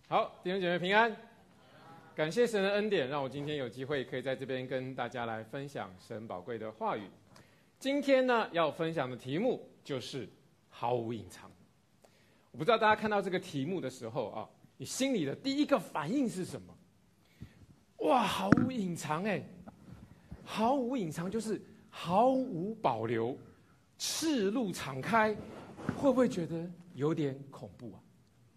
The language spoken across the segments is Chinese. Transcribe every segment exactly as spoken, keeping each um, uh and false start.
好，弟兄姐妹平安，感谢神的恩典，让我今天有机会可以在这边跟大家来分享神宝贵的话语。今天呢，要分享的题目就是毫无隐藏。我不知道大家看到这个题目的时候啊，你心里的第一个反应是什么？哇，毫无隐藏哎，毫无隐藏就是毫无保留，赤露敞开，会不会觉得有点恐怖啊？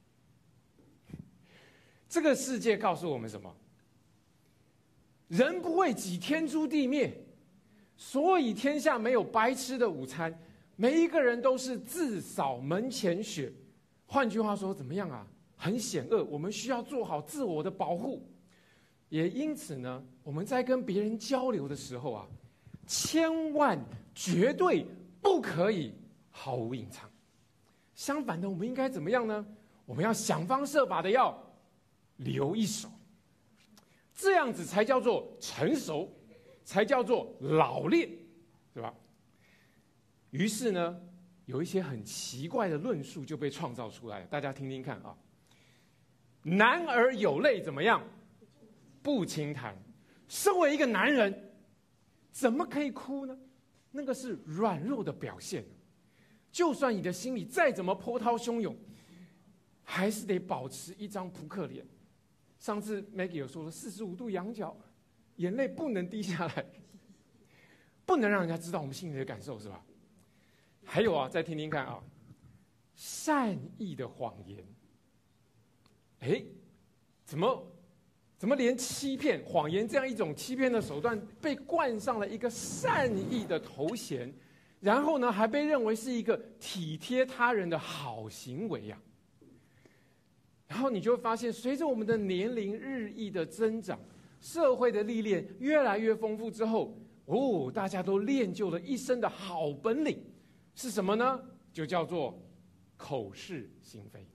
这个世界告诉我们什么？人不为己，天诛地灭，所以天下没有白吃的午餐，每一个人都是自扫门前雪。换句话说，怎么样啊？很险恶，我们需要做好自我的保护。也因此呢，我们在跟别人交流的时候啊，千万绝对不可以毫无隐藏。相反的，我们应该怎么样呢？我们要想方设法的要留一手，这样子才叫做成熟，才叫做老练，对吧？于是呢，有一些很奇怪的论述就被创造出来了，大家听听看啊。男儿有泪怎么样？不轻弹。身为一个男人，怎么可以哭呢？那个是软弱的表现。就算你的心里再怎么波涛汹涌，还是得保持一张扑克脸。上次 Maggie 有说了，四十五度仰角，眼泪不能滴下来，不能让人家知道我们心里的感受，是吧？还有啊，再听听看啊，善意的谎言，哎，怎么怎么连欺骗、谎言这样一种欺骗的手段，被冠上了一个善意的头衔，然后呢，还被认为是一个体贴他人的好行为呀、啊。然后你就会发现，随着我们的年龄日益的增长，社会的历练越来越丰富之后，哦，大家都练就了一身的好本领，是什么呢？就叫做口是心非。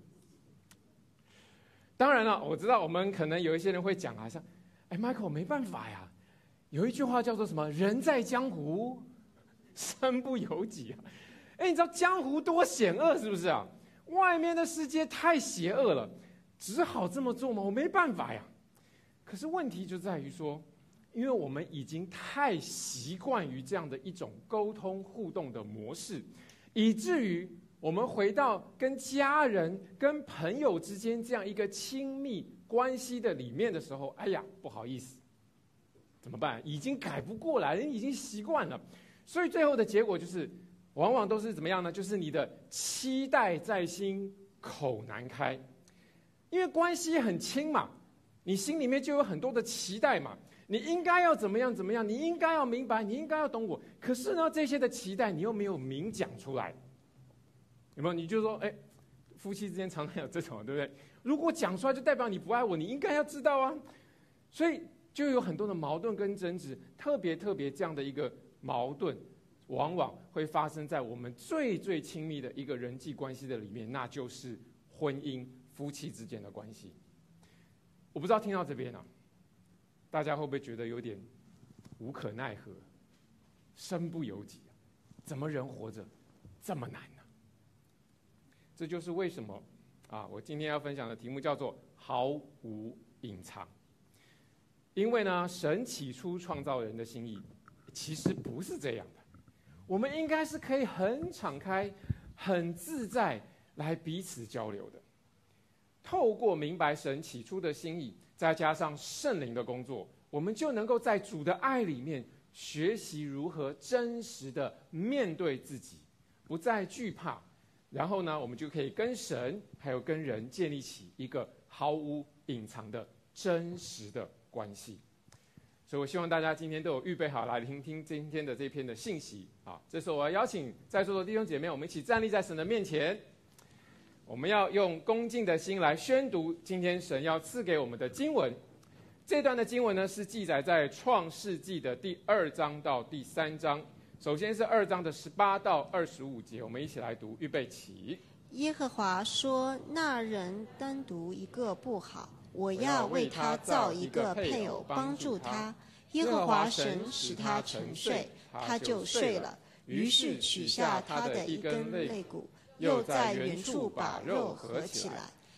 当然了，我知道我们可能有一些人会讲啊，像，哎 ，Michael 没办法呀，有一句话叫做什么？人在江湖，身不由己啊。哎，你知道江湖多险恶，是不是啊？外面的世界太邪恶了，只好这么做吗？我没办法呀。可是问题就在于说，因为我们已经太习惯于这样的一种沟通互动的模式，以至于我们回到跟家人、跟朋友之间这样一个亲密关系的里面的时候，哎呀，不好意思，怎么办？已经改不过来，人已经习惯了，所以最后的结果就是。往往都是怎么样呢？就是你的期待在心，口难开。因为关系很亲嘛，你心里面就有很多的期待嘛。你应该要怎么样怎么样，你应该要明白，你应该要懂我。可是呢，这些的期待你又没有明讲出来，有没有？你就说，哎，夫妻之间常常有这种，对不对？如果讲出来，就代表你不爱我，你应该要知道啊。所以就有很多的矛盾跟争执，特别特别这样的一个矛盾。往往会发生在我们最最亲密的一个人际关系的里面，那就是婚姻、夫妻之间的关系。我不知道听到这边啊，大家会不会觉得有点无可奈何、身不由己啊？怎么人活着这么难呢？这就是为什么啊，我今天要分享的题目叫做“毫无隐藏”。因为呢，神起初创造人的心意，其实不是这样的。我们应该是可以很敞开、很自在来彼此交流的。透过明白神起初的心意，再加上圣灵的工作，我们就能够在主的爱里面学习如何真实的面对自己，不再惧怕。然后呢，我们就可以跟神还有跟人建立起一个毫无隐藏的真实的关系。所以我希望大家今天都有预备好来听听今天的这篇的信息啊！这时候我要邀请在座的弟兄姐妹，我们一起站立在神的面前，我们要用恭敬的心来宣读今天神要赐给我们的经文。这段的经文呢，是记载在创世纪的第二章到第三章。首先是二章的十八到二十五节，我们一起来读，预备起。 耶和华说：那人单独一个不好，我要为他造一个配偶帮助他。耶和华神使他沉睡，他就睡了。于是取下他的一根肋骨，又在原处把肉合起来。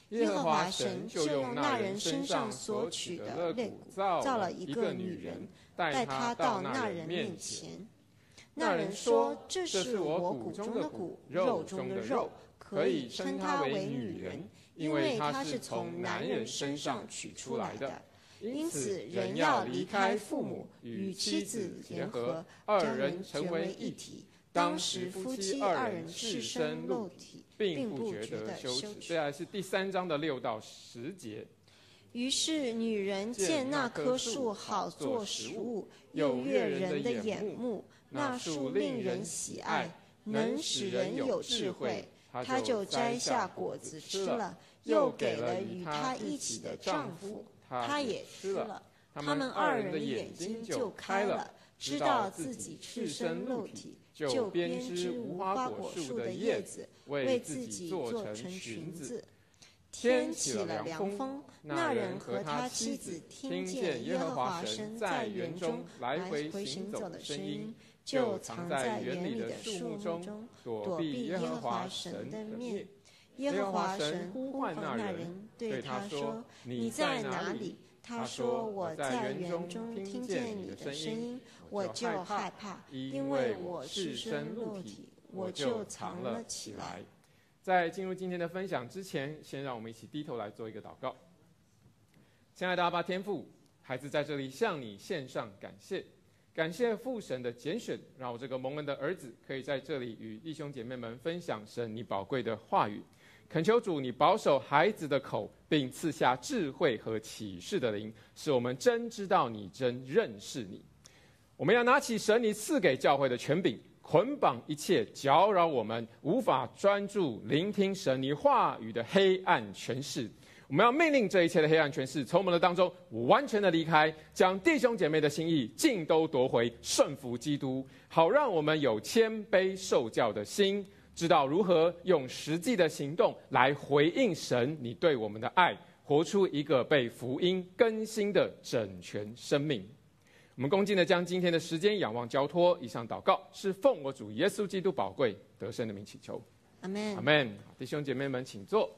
耶和华神就用那人身上所取的肋骨造了一个女人，带她到那人面前。那人说：“这是我骨中的骨，肉中的肉，可以称她为女人，因为她是从男人身上取出来的。因此，人要离开父母，与妻子联合，二人成为一体。当时夫妻二人赤身露体，并不觉得羞耻。” 接下来是第三章的六到十节。 于是女人见那棵树好做食物，又悦人的眼目，那树令人喜爱，能使人有智慧，她就摘下果子吃了，又给了与她一起的丈夫，他也吃了。他们二人的眼睛就开了，知道自己赤身露体，就编织无花果树的叶子，为自己做成裙子。天起了凉风，那人和他妻子听见耶和华神在园中来回行走的声音，就藏在园里的树木中，躲避耶和华神的面。耶和华神呼唤那人，对他说：“你在哪里？”他说：“我在园中听见你的声音，我就害怕，因为我赤身露体，我就藏了起来。” 在进入今天的分享之前，先让我们一起低头来做一个祷告。亲爱的阿爸天父，孩子在这里向你献上感谢，感谢父神的拣选，让我这个蒙恩的儿子可以在这里与弟兄姐妹们分享神你宝贵的话语。恳求主你保守孩子的口，并赐下智慧和启示的灵，使我们真知道你，真认识你。我们要拿起神你赐给教会的权柄，捆绑一切搅扰我们无法专注聆听神你话语的黑暗权势。我们要命令这一切的黑暗权势从我们的当中完全的离开，将弟兄姐妹的心意尽都夺回，顺服基督，好让我们有谦卑受教的心，知道如何用实际的行动来回应神你对我们的爱，活出一个被福音更新的整全生命。我们恭敬的将今天的时间仰望交托，以上祷告是奉我主耶稣基督宝贵得胜的名祈求， 阿们。 阿们。弟兄姐妹们请坐。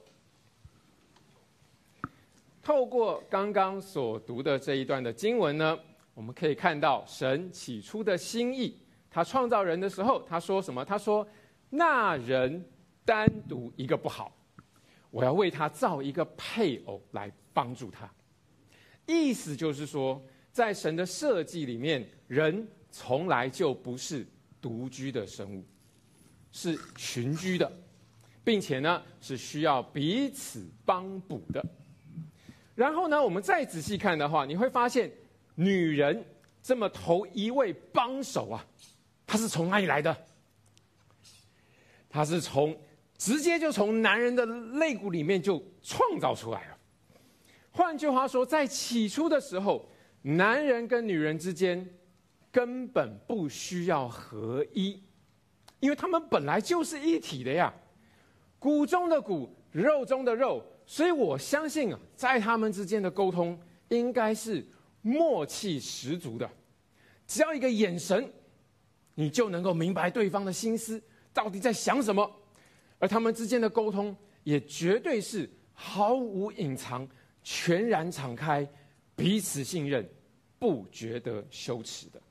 透过刚刚所读的这一段的经文呢，我们可以看到神起初的心意。他创造人的时候，他说什么？他说那人单独一个不好，我要为他造一个配偶来帮助他。意思就是说，在神的设计里面，人从来就不是独居的生物，是群居的，并且呢是需要彼此帮补的。然后呢，我们再仔细看的话，你会发现女人这么头一位帮手啊，她是从哪里来的？她是从直接就从男人的肋骨里面就创造出来了。换句话说，在起初的时候，男人跟女人之间根本不需要合一，因为他们本来就是一体的呀，骨中的骨，肉中的肉。所以我相信啊，在他们之间的沟通应该是默契十足的，只要一个眼神，你就能够明白对方的心思到底在想什么。而他们之间的沟通也绝对是毫无隐藏，全然敞开，彼此信任，不觉得羞耻的。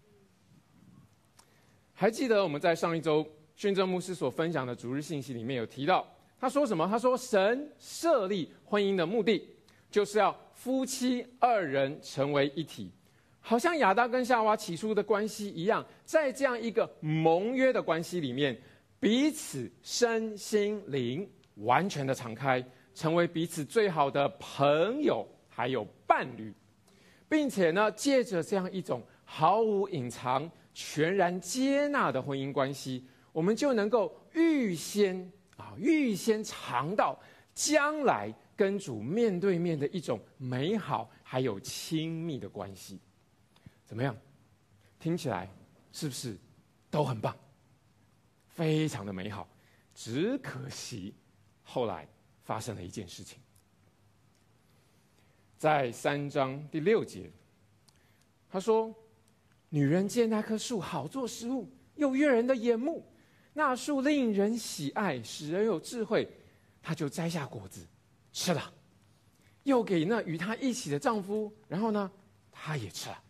还记得我们在上一周宣正牧师所分享的主日信息里面有提到，他说什么？他说神设立婚姻的目的就是要夫妻二人成为一体，好像亚当跟夏娃起初的关系一样，在这样一个盟约的关系里面，彼此身心灵完全的敞开，成为彼此最好的朋友还有伴侣，并且呢，借着这样一种毫无隐藏、全然接纳的婚姻关系，我们就能够预先啊，预先尝到将来跟主面对面的一种美好还有亲密的关系。怎么样？听起来是不是都很棒？非常的美好。只可惜后来发生了一件事情，在三章第六节，他说：女人见那棵树好做食物，又悦人的眼目，那树令人喜爱，使人有智慧，他就摘下果子吃了，又给那与她一起的丈夫，然后呢，她也吃了。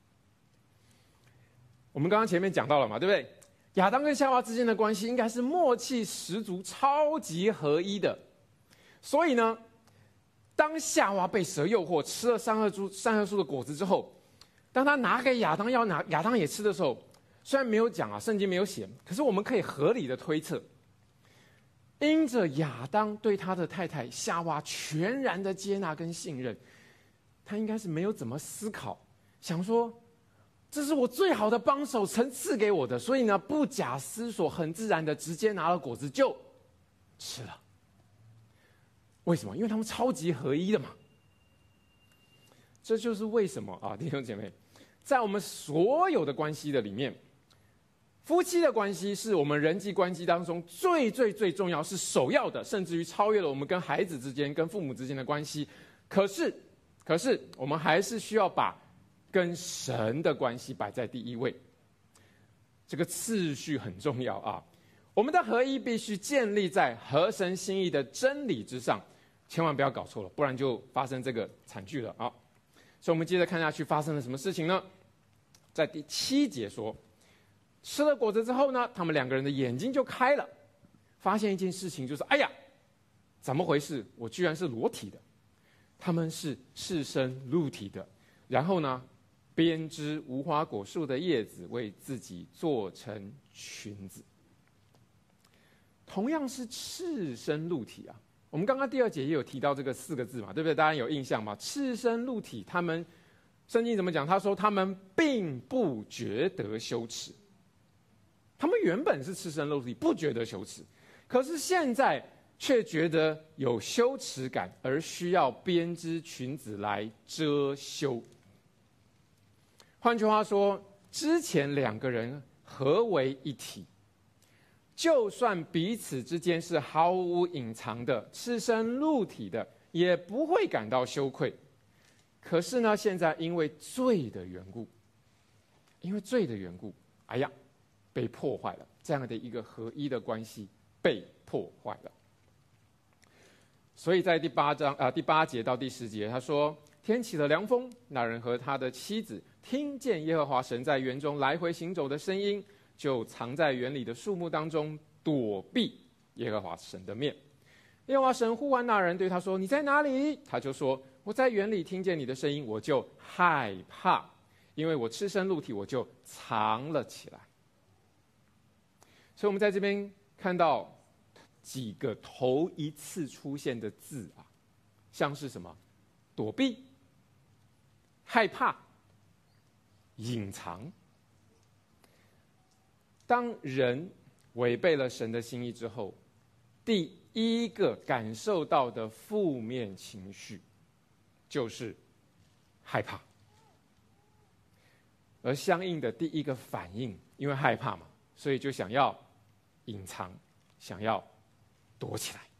我们刚刚前面讲到了嘛，对不对？亚当跟夏娃之间的关系应该是默契十足、超级合一的。所以呢，当夏娃被蛇诱惑吃了善恶树善恶树的果子之后，当他拿给亚当要拿亚当也吃的时候，虽然没有讲啊，圣经没有写，可是我们可以合理的推测，因着亚当对他的太太夏娃全然的接纳跟信任，他应该是没有怎么思考，想说这是我最好的帮手，神赐给我的，所以呢，不假思索，很自然的直接拿了果子就吃了。为什么？因为他们超级合一的嘛。这就是为什么啊，弟兄姐妹，在我们所有的关系的里面，夫妻的关系是我们人际关系当中最最最重要、是首要的，甚至于超越了我们跟孩子之间、跟父母之间的关系。可是，可是我们还是需要把跟神的关系摆在第一位，这个次序很重要啊。我们的合一必须建立在合神心意的真理之上，千万不要搞错了，不然就发生这个惨剧了啊。所以我们接着看下去，发生了什么事情呢？在第七节说，吃了果子之后呢，他们两个人的眼睛就开了，发现一件事情，就是哎呀，怎么回事？我居然是裸体的。他们是赤身露体的，然后呢，编织无花果树的叶子，为自己做成裙子。同样是赤身露体啊，我们刚刚第二节也有提到这个四个字嘛，对不对？大家有印象吗？赤身露体，他们圣经怎么讲？他说他们并不觉得羞耻。他们原本是赤身露体，不觉得羞耻，可是现在却觉得有羞耻感，而需要编织裙子来遮羞。换句话说，之前两个人合为一体，就算彼此之间是毫无隐藏的、赤身露体的，也不会感到羞愧。可是呢，现在因为罪的缘故，因为罪的缘故，哎呀，被破坏了，这样的一个合一的关系被破坏了。所以在第八章啊、呃、第八节到第十节，他说：天起了凉风，那人和他的妻子听见耶和华神在园中来回行走的声音，就藏在园里的树木当中，躲避耶和华神的面。耶和华神呼唤那人，对他说：你在哪里？他就说：我在园里听见你的声音，我就害怕，因为我赤身露体，我就藏了起来。所以我们在这边看到几个头一次出现的字啊，像是什么？躲避、害怕、隐藏。当人违背了神的心意之后，第一个感受到的负面情绪就是害怕，而相应的第一个反应，因为害怕嘛，所以就想要隐藏，想要躲起来。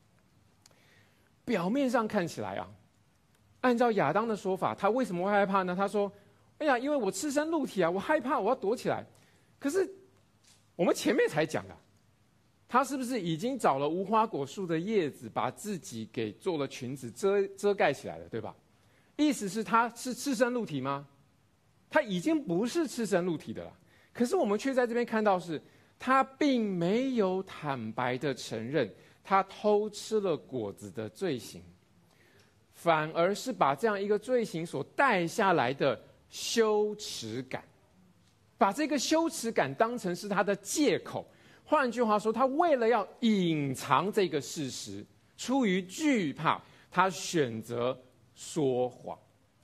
表面上看起来啊，按照亚当的说法，他为什么会害怕呢？他说：哎呀，因为我赤身露体啊，我害怕，我要躲起来。可是我们前面才讲的，他是不是已经找了无花果树的叶子，把自己给做了裙子遮遮盖起来了，对吧？意思是他是赤身露体吗？他已经不是赤身露体的了。可是我们却在这边看到是，他并没有坦白的承认他偷吃了果子的罪行，反而是把这样一个罪行所带下来的羞耻感，把这个羞耻感当成是他的借口。换句话说，他为了要隐藏这个事实，出于惧怕，他选择说谎。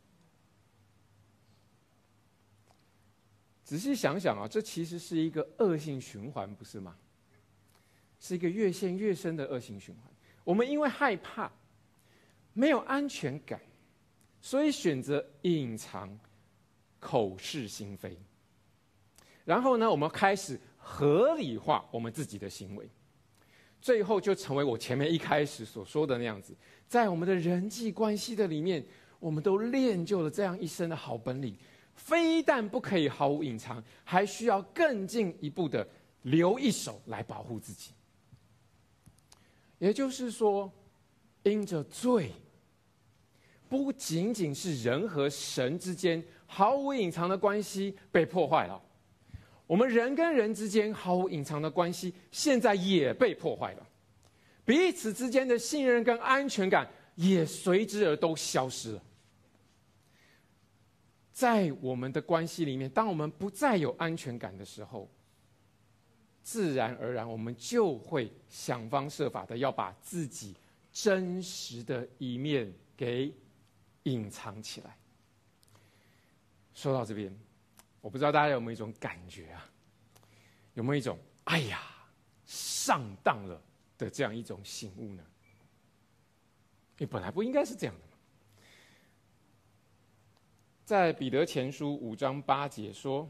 仔细想想啊，这其实是一个恶性循环，不是吗？是一个越陷越深的恶性循环。我们因为害怕，没有安全感，所以选择隐藏，口是心非。然后呢，我们开始合理化我们自己的行为，最后就成为我前面一开始所说的那样子，在我们的人际关系的里面，我们都练就了这样一身的好本领，非但不可以毫无隐藏，还需要更进一步的留一手来保护自己。也就是说， 因着罪，不仅仅是人和神之间毫无隐藏的关系被破坏了，我们人跟人之间毫无隐藏的关系现在也被破坏了，彼此之间的信任跟安全感也随之而都消失了。在我们的关系里面，当我们不再有安全感的时候，自然而然我们就会想方设法的要把自己真实的一面给隐藏起来。说到这边，我不知道大家有没有一种感觉啊，有没有一种哎呀上当了的这样一种醒悟呢？因为本来不应该是这样的。在彼得前书五章八节说，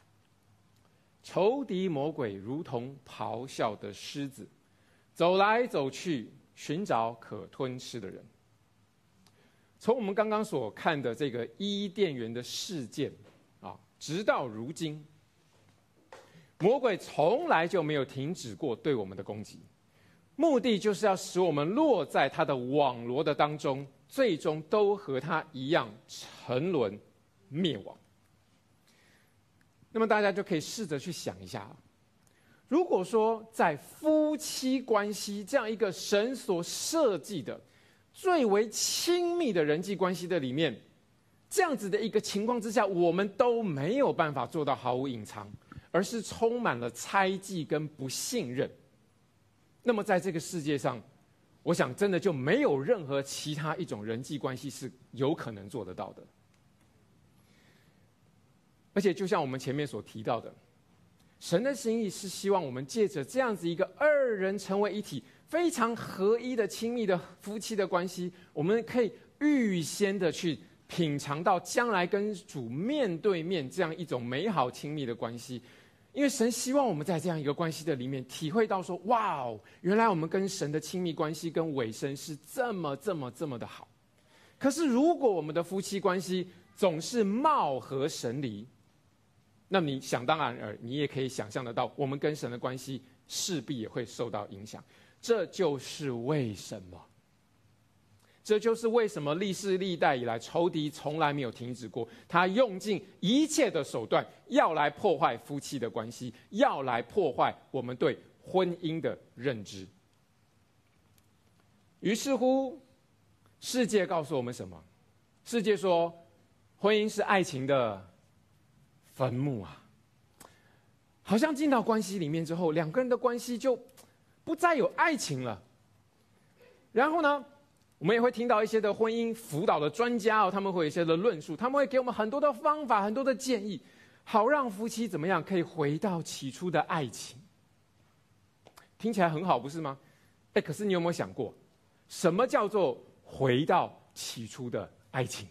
仇敌魔鬼如同咆哮的狮子，走来走去，寻找可吞吃的人。从我们刚刚所看的这个伊甸园的事件啊，直到如今，魔鬼从来就没有停止过对我们的攻击，目的就是要使我们落在他的网罗的当中，最终都和他一样沉沦灭亡。那么大家就可以试着去想一下，如果说在夫妻关系这样一个神所设计的最为亲密的人际关系的里面，这样子的一个情况之下，我们都没有办法做到毫无隐藏，而是充满了猜忌跟不信任，那么在这个世界上，我想真的就没有任何其他一种人际关系是有可能做得到的。而且就像我们前面所提到的，神的心意是希望我们借着这样子一个二人成为一体、非常合一的亲密的夫妻的关系，我们可以预先的去品尝到将来跟主面对面这样一种美好亲密的关系。因为神希望我们在这样一个关系的里面体会到说，哇哦，原来我们跟神的亲密关系跟委身是这么这么这么的好。可是如果我们的夫妻关系总是貌合神离，那么你想当然尔，你也可以想象得到，我们跟神的关系势必也会受到影响。这就是为什么，这就是为什么历世历代以来，仇敌从来没有停止过，他用尽一切的手段，要来破坏夫妻的关系，要来破坏我们对婚姻的认知。于是乎，世界告诉我们什么？世界说，婚姻是爱情的坟墓啊！好像进到关系里面之后，两个人的关系就不再有爱情了。然后呢，我们也会听到一些的婚姻辅导的专家哦，他们会有一些的论述，他们会给我们很多的方法、很多的建议，好让夫妻怎么样可以回到起初的爱情。听起来很好，不是吗？哎，可是你有没有想过，什么叫做回到起初的爱情？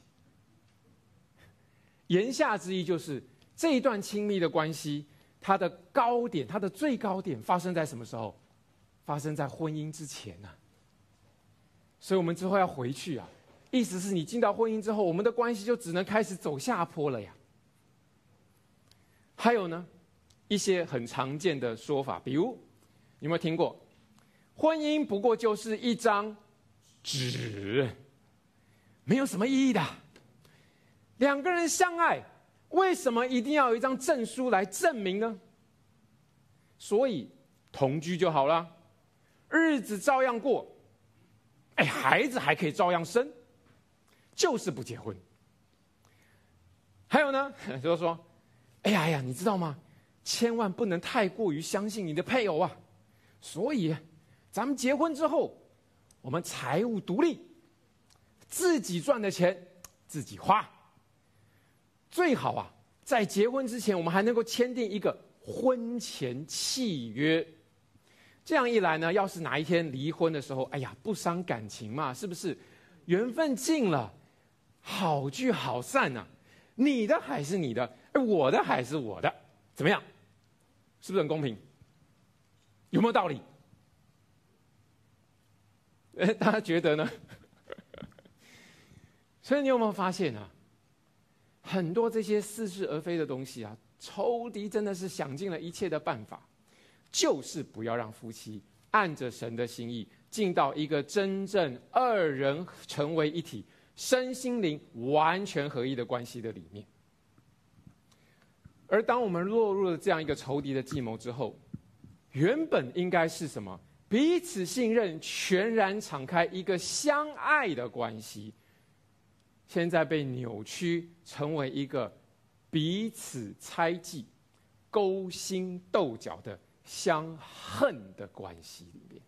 言下之意就是，这一段亲密的关系，它的高点，它的最高点发生在什么时候？发生在婚姻之前啊。所以我们之后要回去啊，意思是你进到婚姻之后，我们的关系就只能开始走下坡了呀。还有呢，一些很常见的说法，比如你有没有听过，婚姻不过就是一张纸，没有什么意义的。两个人相爱，为什么一定要有一张证书来证明呢？所以同居就好了，日子照样过，哎，孩子还可以照样生，就是不结婚。还有呢，就是说，哎呀哎呀，你知道吗？千万不能太过于相信你的配偶啊。所以，咱们结婚之后，我们财务独立，自己赚的钱自己花。最好啊，在结婚之前，我们还能够签订一个婚前契约。这样一来呢，要是哪一天离婚的时候，哎呀，不伤感情嘛，是不是？缘分尽了，好聚好散啊。你的还是你的，我的还是我的，怎么样？是不是很公平？有没有道理？哎，大家觉得呢？所以你有没有发现啊？很多这些似是而非的东西啊，仇敌真的是想尽了一切的办法，就是不要让夫妻按着神的心意进到一个真正二人成为一体、身心灵完全合一的关系的里面。而当我们落入了这样一个仇敌的计谋之后，原本应该是什么？彼此信任、全然敞开、一个相爱的关系，现在被扭曲成为一个彼此猜忌、勾心斗角的相恨的关系里面。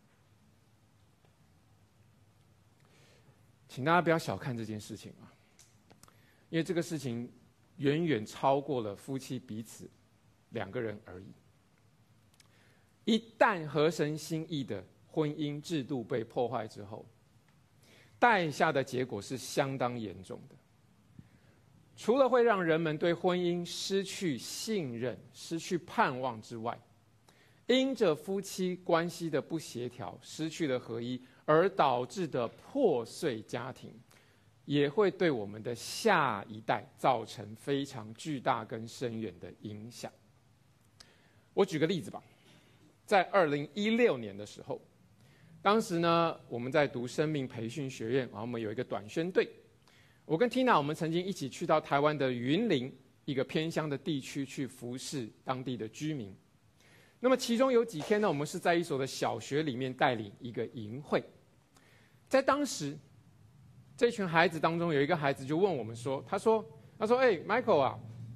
请大家不要小看这件事情啊，因为这个事情远远超过了夫妻彼此两个人而已。一旦合神心意的婚姻制度被破坏之后，带下的结果是相当严重的。除了会让人们对婚姻失去信任、失去盼望之外，因着夫妻关系的不协调、失去了合一而导致的破碎家庭，也会对我们的下一代造成非常巨大跟深远的影响。我举个例子吧，在二零一六年的时候，当时呢，我们在读生命培训学院，然后我们有一个短宣队。我跟 Tina 我们曾经一起去到台湾的云林一个偏乡的地区去服侍当地的居民。那么其中有几天呢，我们是在一所的小学里面带领一个营会。在当时，这群孩子当中有一个孩子就问我们说：“他说，他说，哎 ，Michael 啊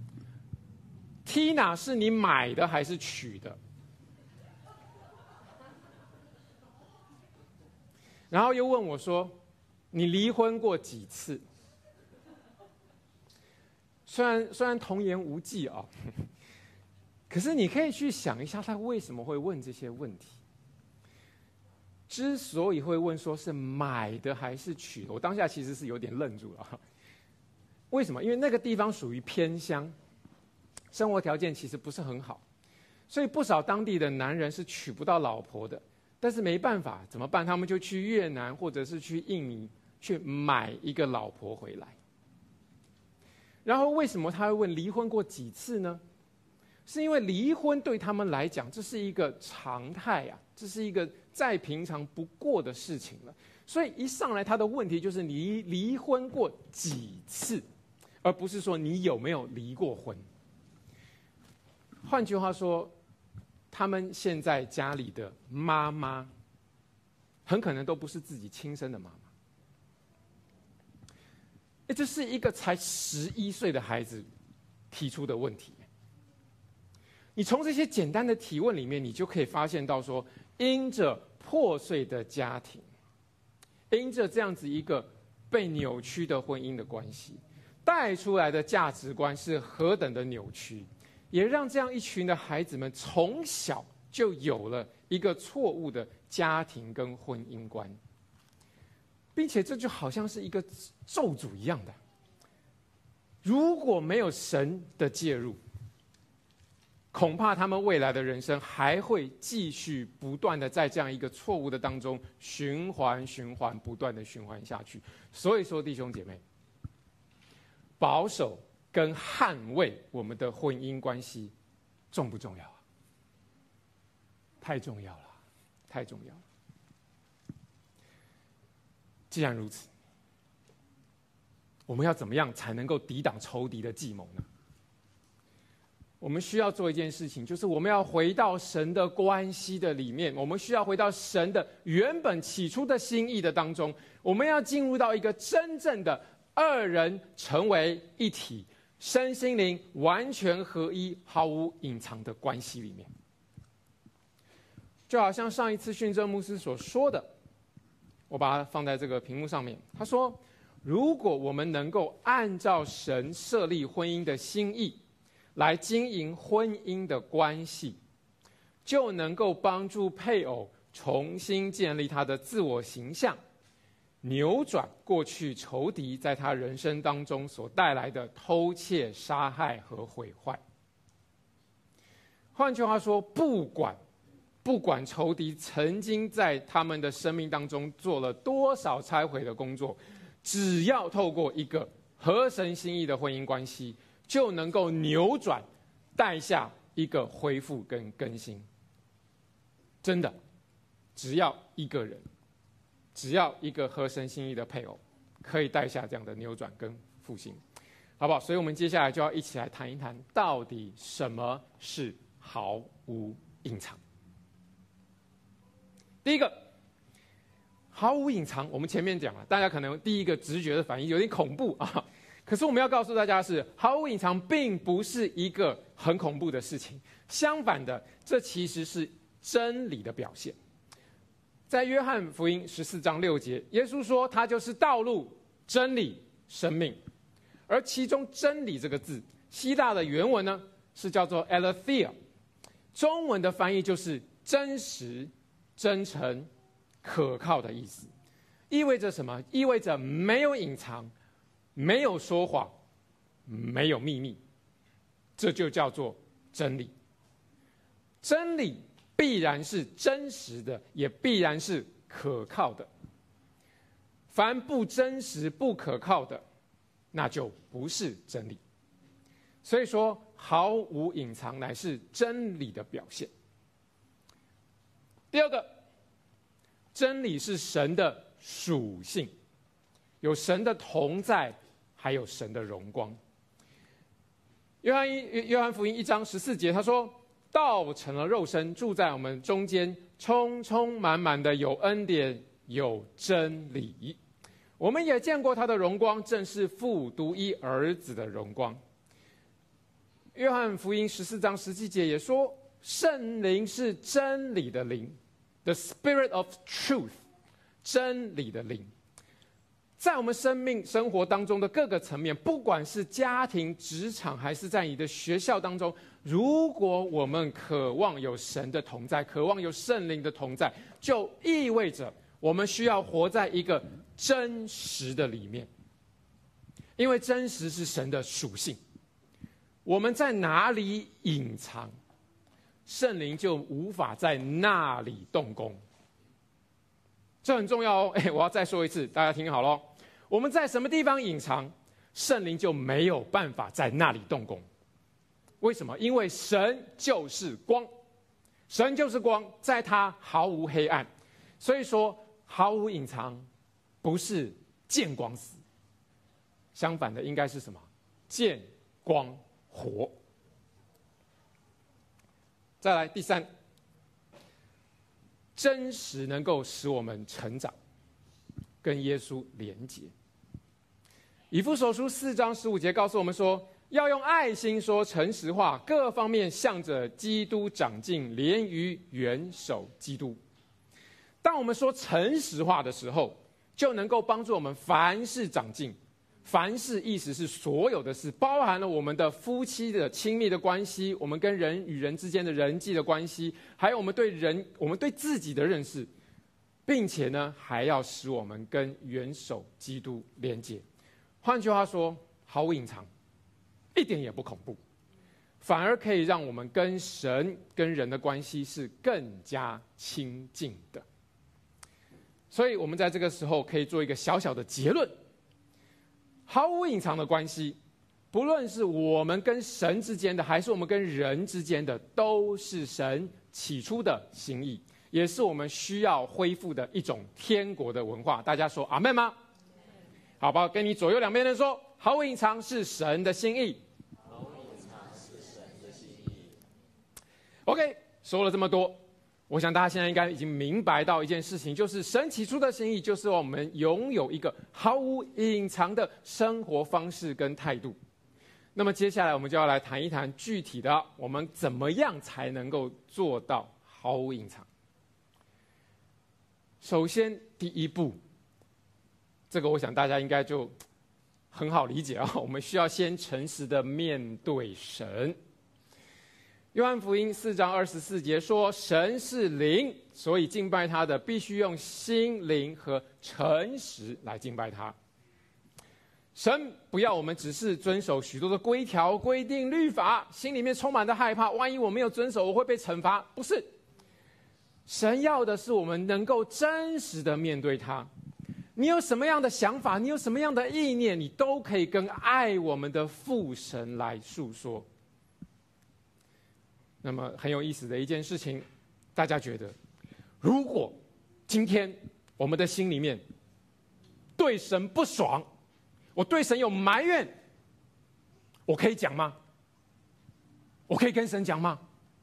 ，Tina 是你买的还是娶的？”然后又问我说：“你离婚过几次？”虽然虽然童言无忌啊，可是你可以去想一下，他为什么会问这些问题？之所以会问说是买的还是娶的，我当下其实是有点愣住了。为什么？因为那个地方属于偏乡，生活条件其实不是很好，所以不少当地的男人是娶不到老婆的。但是没办法，怎么办？他们就去越南或者是去印尼去买一个老婆回来。然后为什么他会问离婚过几次呢？是因为离婚对他们来讲，这是一个常态啊，这是一个再平常不过的事情了。所以一上来他的问题就是你离婚过几次，而不是说你有没有离过婚。换句话说，他们现在家里的妈妈，很可能都不是自己亲生的妈妈。这是一个才十一岁的孩子提出的问题。你从这些简单的提问里面，你就可以发现到说，因着破碎的家庭，因着这样子一个被扭曲的婚姻的关系，带出来的价值观是何等的扭曲，也让这样一群的孩子们从小就有了一个错误的家庭跟婚姻观，并且这就好像是一个咒诅一样的。如果没有神的介入，恐怕他们未来的人生还会继续不断的在这样一个错误的当中循环循环不断的循环下去。所以说，弟兄姐妹，保守跟捍卫我们的婚姻关系重不重要啊？太重要了，太重要了。既然如此，我们要怎么样才能够抵挡仇敌的计谋呢？我们需要做一件事情，就是我们要回到神的关系的里面，我们需要回到神的原本起初的心意的当中，我们要进入到一个真正的二人成为一体、身心灵完全合一、毫无隐藏的关系里面。就好像上一次训正牧师所说的，我把它放在这个屏幕上面。他说，如果我们能够按照神设立婚姻的心意来经营婚姻的关系，就能够帮助配偶重新建立他的自我形象，扭转过去仇敌在他人生当中所带来的偷窃、杀害和毁坏。换句话说，不管不管仇敌曾经在他们的生命当中做了多少拆毁的工作，只要透过一个合神心意的婚姻关系，就能够扭转，带下一个恢复跟更新。真的， 只要一个人，只要一个合神心意的配偶，可以带下这样的扭转跟复兴，好不好？所以我们接下来就要一起来谈一谈，到底什么是毫无隐藏。第一个，毫无隐藏，我们前面讲了，大家可能第一个直觉的反应有点恐怖啊。可是我们要告诉大家的是，毫无隐藏并不是一个很恐怖的事情，相反的，这其实是真理的表现。在约翰福音十四章六节，耶稣说他就是道路、真理、生命。而其中真理这个字，希腊的原文呢是叫做 aletheia， 中文的翻译就是真实、真诚、可靠的意思。意味着什么？意味着没有隐藏，没有说谎，没有秘密，这就叫做真理。真理必然是真实的，也必然是可靠的。凡不真实、不可靠的，那就不是真理。所以说，毫无隐藏乃是真理的表现。第二个，真理是神的属性，有神的同在，还有神的荣光。约翰一约翰福音一章十四节，他说：“道成了肉身，住在我们中间，充充满满的有恩典，有真理。我们也见过他的荣光，正是父独一儿子的荣光。”约翰福音十四章十七节也说：“圣灵是真理的灵 ，the Spirit of Truth， 真理的灵。”在我们生命生活当中的各个层面，不管是家庭、职场，还是在你的学校当中，如果我们渴望有神的同在，渴望有圣灵的同在，就意味着我们需要活在一个真实的里面，因为真实是神的属性。我们在哪里隐藏，圣灵就无法在那里动工。这很重要哦！哎，我要再说一次，大家听好咯。我们在什么地方隐藏，圣灵就没有办法在那里动工。为什么？因为神就是光，神就是光，在他毫无黑暗。所以说，毫无隐藏，不是见光死，相反的应该是什么？见光活。再来第三，真实能够使我们成长，跟耶稣连结。以弗所书四章十五节告诉我们说，要用爱心说诚实话，各方面向着基督长进，连于元首基督。当我们说诚实话的时候，就能够帮助我们凡事长进。凡事意思是所有的事，包含了我们的夫妻的亲密的关系，我们跟人与人之间的人际的关系，还有我们对人、我们对自己的认识，并且呢，还要使我们跟元首基督连接。换句话说，毫无隐藏，一点也不恐怖，反而可以让我们跟神、跟人的关系是更加亲近的。所以我们在这个时候可以做一个小小的结论。毫无隐藏的关系，不论是我们跟神之间的，还是我们跟人之间的，都是神起初的心意，也是我们需要恢复的一种天国的文化。大家说阿们吗？好吧，跟你左右两边人说，毫无隐藏是神的心意。毫无隐藏是神的心意。OK， 说了这么多，我想大家现在应该已经明白到一件事情，就是神起初的心意，就是让我们拥有一个毫无隐藏的生活方式跟态度。那么接下来我们就要来谈一谈具体的，我们怎么样才能够做到毫无隐藏。首先，第一步，这个我想大家应该就很好理解啊，我们需要先诚实的面对神。约翰福音四章二十四节说，神是灵，所以敬拜他的必须用心灵和诚实来敬拜他。神不要我们只是遵守许多的规条、规定、律法，心里面充满着害怕，万一我没有遵守，我会被惩罚。不是，神要的是我们能够真实的面对他。你有什么样的想法，你有什么样的意念，你都可以跟爱我们的父神来诉说。那么很有意思的一件事情，大家觉得，如果今天我们的心里面对神不爽，我对神有埋怨，我可以讲吗？我可以跟神讲吗？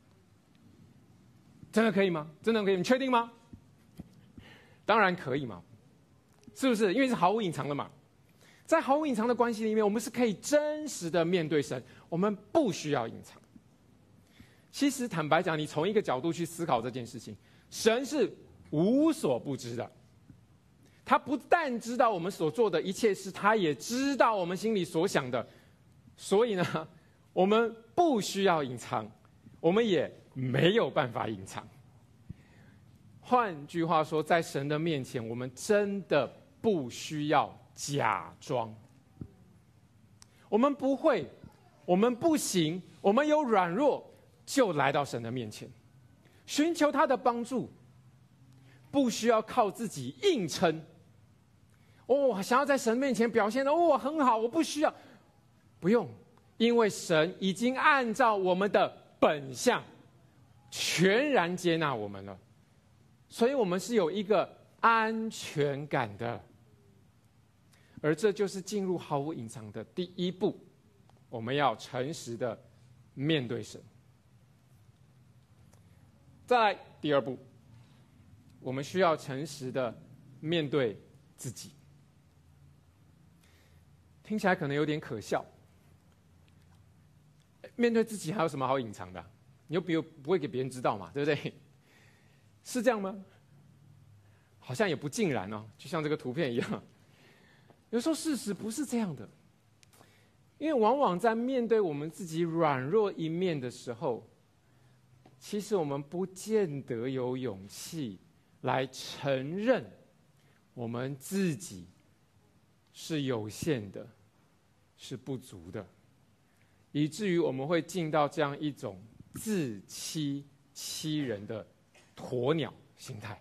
真的可以吗？真的可以？你确定吗？当然可以嘛，是不是？因为是毫无隐藏的嘛。在毫无隐藏的关系里面，我们是可以真实的面对神，我们不需要隐藏。其实坦白讲，你从一个角度去思考这件事情，神是无所不知的。他不但知道我们所做的一切事，他也知道我们心里所想的。所以呢，我们不需要隐藏，我们也没有办法隐藏。换句话说，在神的面前，我们真的不需要假装。我们不会，我们不行，我们有软弱，就来到神的面前，寻求他的帮助，不需要靠自己硬撑。哦，想要在神面前表现的哦我很好，我不需要，不用，因为神已经按照我们的本相全然接纳我们了，所以我们是有一个安全感的。而这就是进入毫无隐藏的第一步，我们要诚实的面对神。再来第二步，我们需要诚实的面对自己。听起来可能有点可笑，面对自己还有什么好隐藏的？你又不不会给别人知道嘛，对不对？是这样吗？好像也不尽然哦，就像这个图片一样。有时候事实不是这样的，因为往往在面对我们自己软弱一面的时候，其实我们不见得有勇气来承认我们自己是有限的，是不足的，以至于我们会进到这样一种自欺欺人的鸵鸟心态。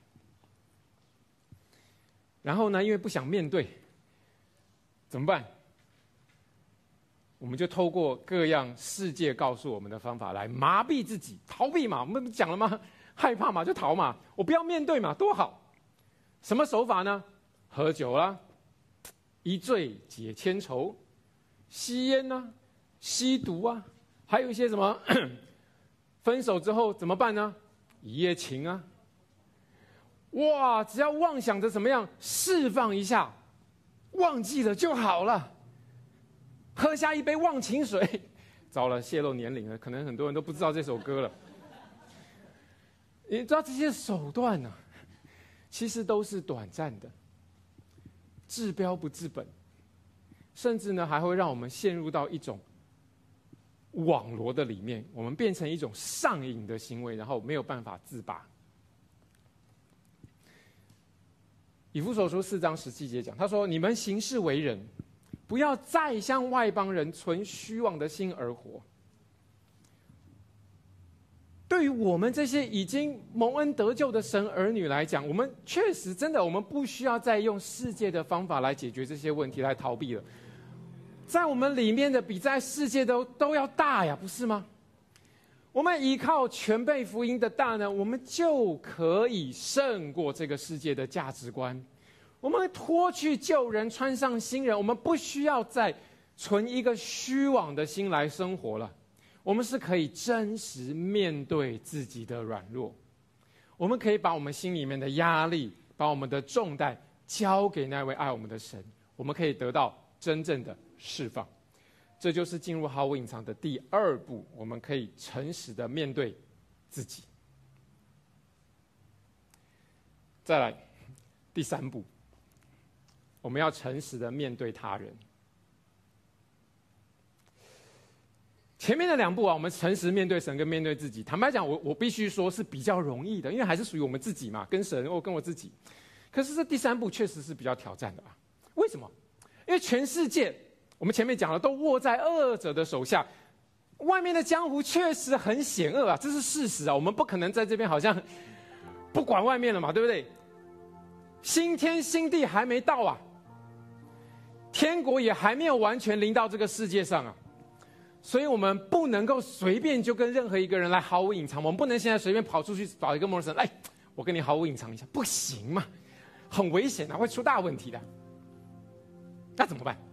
然后呢，因为不想面对，怎么办？我们就透过各样世界告诉我们的方法来麻痹自己，逃避嘛。我们不讲了吗？害怕嘛就逃嘛，我不要面对嘛，多好。什么手法呢？喝酒啦，一醉解千愁；吸烟啊，吸毒啊，还有一些什么分手之后怎么办呢？一夜情啊。哇，只要妄想着怎么样释放一下，忘记了就好了。喝下一杯忘情水，糟了，泄露年龄了，可能很多人都不知道这首歌了。你知道这些手段呢、啊，其实都是短暂的，治标不治本，甚至呢还会让我们陷入到一种网罗的里面，我们变成一种上瘾的行为，然后没有办法自拔。以弗所书四章十七节讲，他说：“你们行事为人，不要再像外邦人存虚妄的心而活。”对于我们这些已经蒙恩得救的神儿女来讲，我们确实真的，我们不需要再用世界的方法来解决这些问题，来逃避了。在我们里面的比在世界都都要大呀，不是吗？我们依靠全备福音的大能，我们就可以胜过这个世界的价值观。我们脱去旧人，穿上新人，我们不需要再存一个虚妄的心来生活了。我们是可以真实面对自己的软弱，我们可以把我们心里面的压力，把我们的重担交给那位爱我们的神，我们可以得到真正的释放。这就是进入毫无隐藏的第二步，我们可以诚实的面对自己。再来，第三步，我们要诚实的面对他人。前面的两步啊，我们诚实面对神跟面对自己，坦白讲，我我必须说是比较容易的，因为还是属于我们自己嘛，跟神或跟我自己。可是这第三步确实是比较挑战的啊。为什么？因为全世界我们前面讲了，都握在恶者的手下，外面的江湖确实很险恶啊，这是事实啊。我们不可能在这边好像不管外面了嘛，对不对？新天新地还没到啊，天国也还没有完全临到这个世界上啊。所以我们不能够随便就跟任何一个人来毫无隐藏，我们不能现在随便跑出去找一个陌生人，哎， 我跟你毫无隐藏一下，不行嘛，很危险啊，会出大问题的。那怎么办？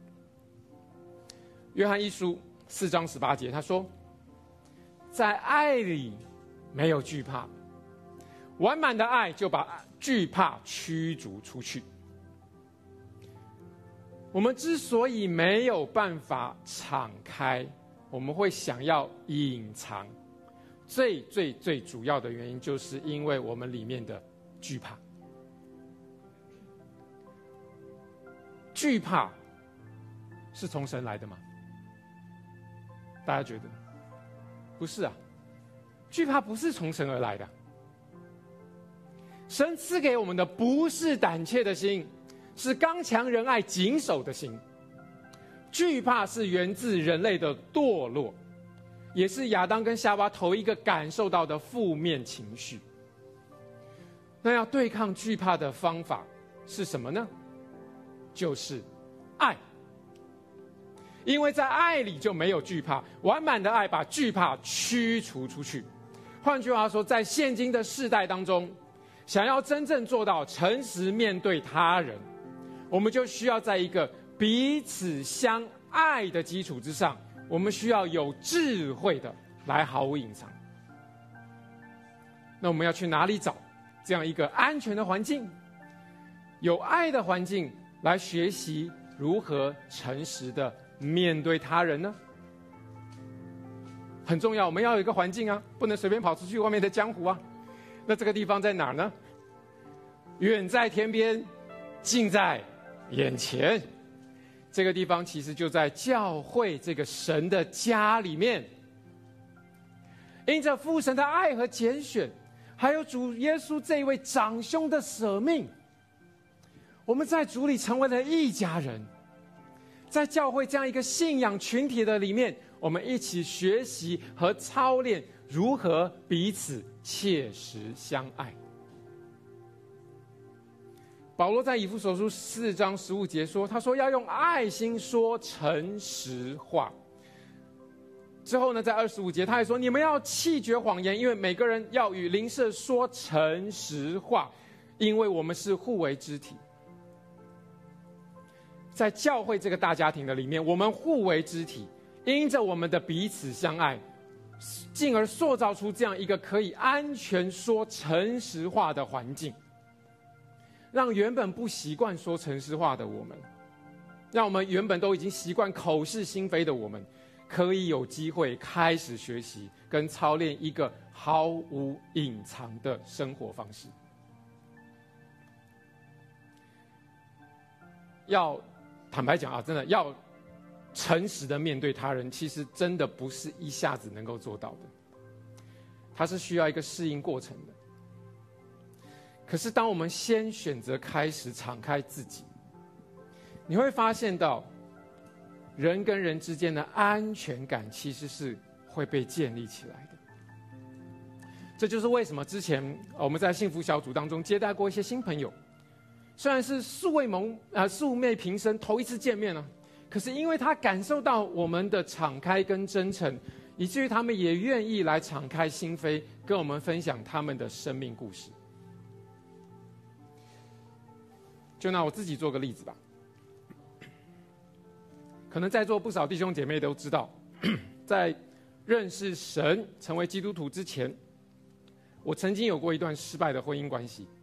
约翰一书四章十八节，他说，在爱里没有惧怕，完满的爱就把惧怕驱逐出去。我们之所以没有办法敞开，我们会想要隐藏，最最最主要的原因，就是因为我们里面的惧怕。惧怕是从神来的吗？大家觉得？不是啊，惧怕不是从神而来的。神赐给我们的不是胆怯的心，是刚强仁爱谨守的心。惧怕是源自人类的堕落，也是亚当跟夏娃头一个感受到的负面情绪。那要对抗惧怕的方法是什么呢？就是爱。因为在爱里就没有惧怕，完满的爱把惧怕驱除出去。换句话说，在现今的世代当中，想要真正做到诚实面对他人，我们就需要在一个彼此相爱的基础之上，我们需要有智慧的来毫无隐藏。那我们要去哪里找这样一个安全的环境，有爱的环境，来学习如何诚实的面对他人呢？很重要，我们要有一个环境啊，不能随便跑出去外面的江湖啊。那这个地方在哪儿呢？远在天边，近在眼前。这个地方其实就在教会这个神的家里面。因着父神的爱和拣选，还有主耶稣这一位长兄的舍命，我们在主里成为了一家人。在教会这样一个信仰群体的里面，我们一起学习和操练如何彼此切实相爱。保罗在以弗所书四章十五节说，他说要用爱心说诚实话。之后呢，在二十五节他还说，你们要弃绝谎言，因为每个人要与邻舍说诚实话，因为我们是互为肢体。在教会这个大家庭的里面，我们互为肢体，因着我们的彼此相爱，进而塑造出这样一个可以安全说诚实话的环境，让原本不习惯说诚实话的我们，让我们原本都已经习惯口是心非的我们，可以有机会开始学习跟操练一个毫无隐藏的生活方式。要坦白讲啊，真的要诚实的面对他人，其实真的不是一下子能够做到的，它是需要一个适应过程的。可是当我们先选择开始敞开自己，你会发现到人跟人之间的安全感其实是会被建立起来的。这就是为什么之前我们在幸福小组当中接待过一些新朋友，虽然是素未蒙啊素昧平生，头一次见面呢、啊，可是因为他感受到我们的敞开跟真诚，以至于他们也愿意来敞开心扉，跟我们分享他们的生命故事。就拿我自己做个例子吧，可能在座不少弟兄姐妹都知道，在认识神、成为基督徒之前，我曾经有过一段失败的婚姻关系。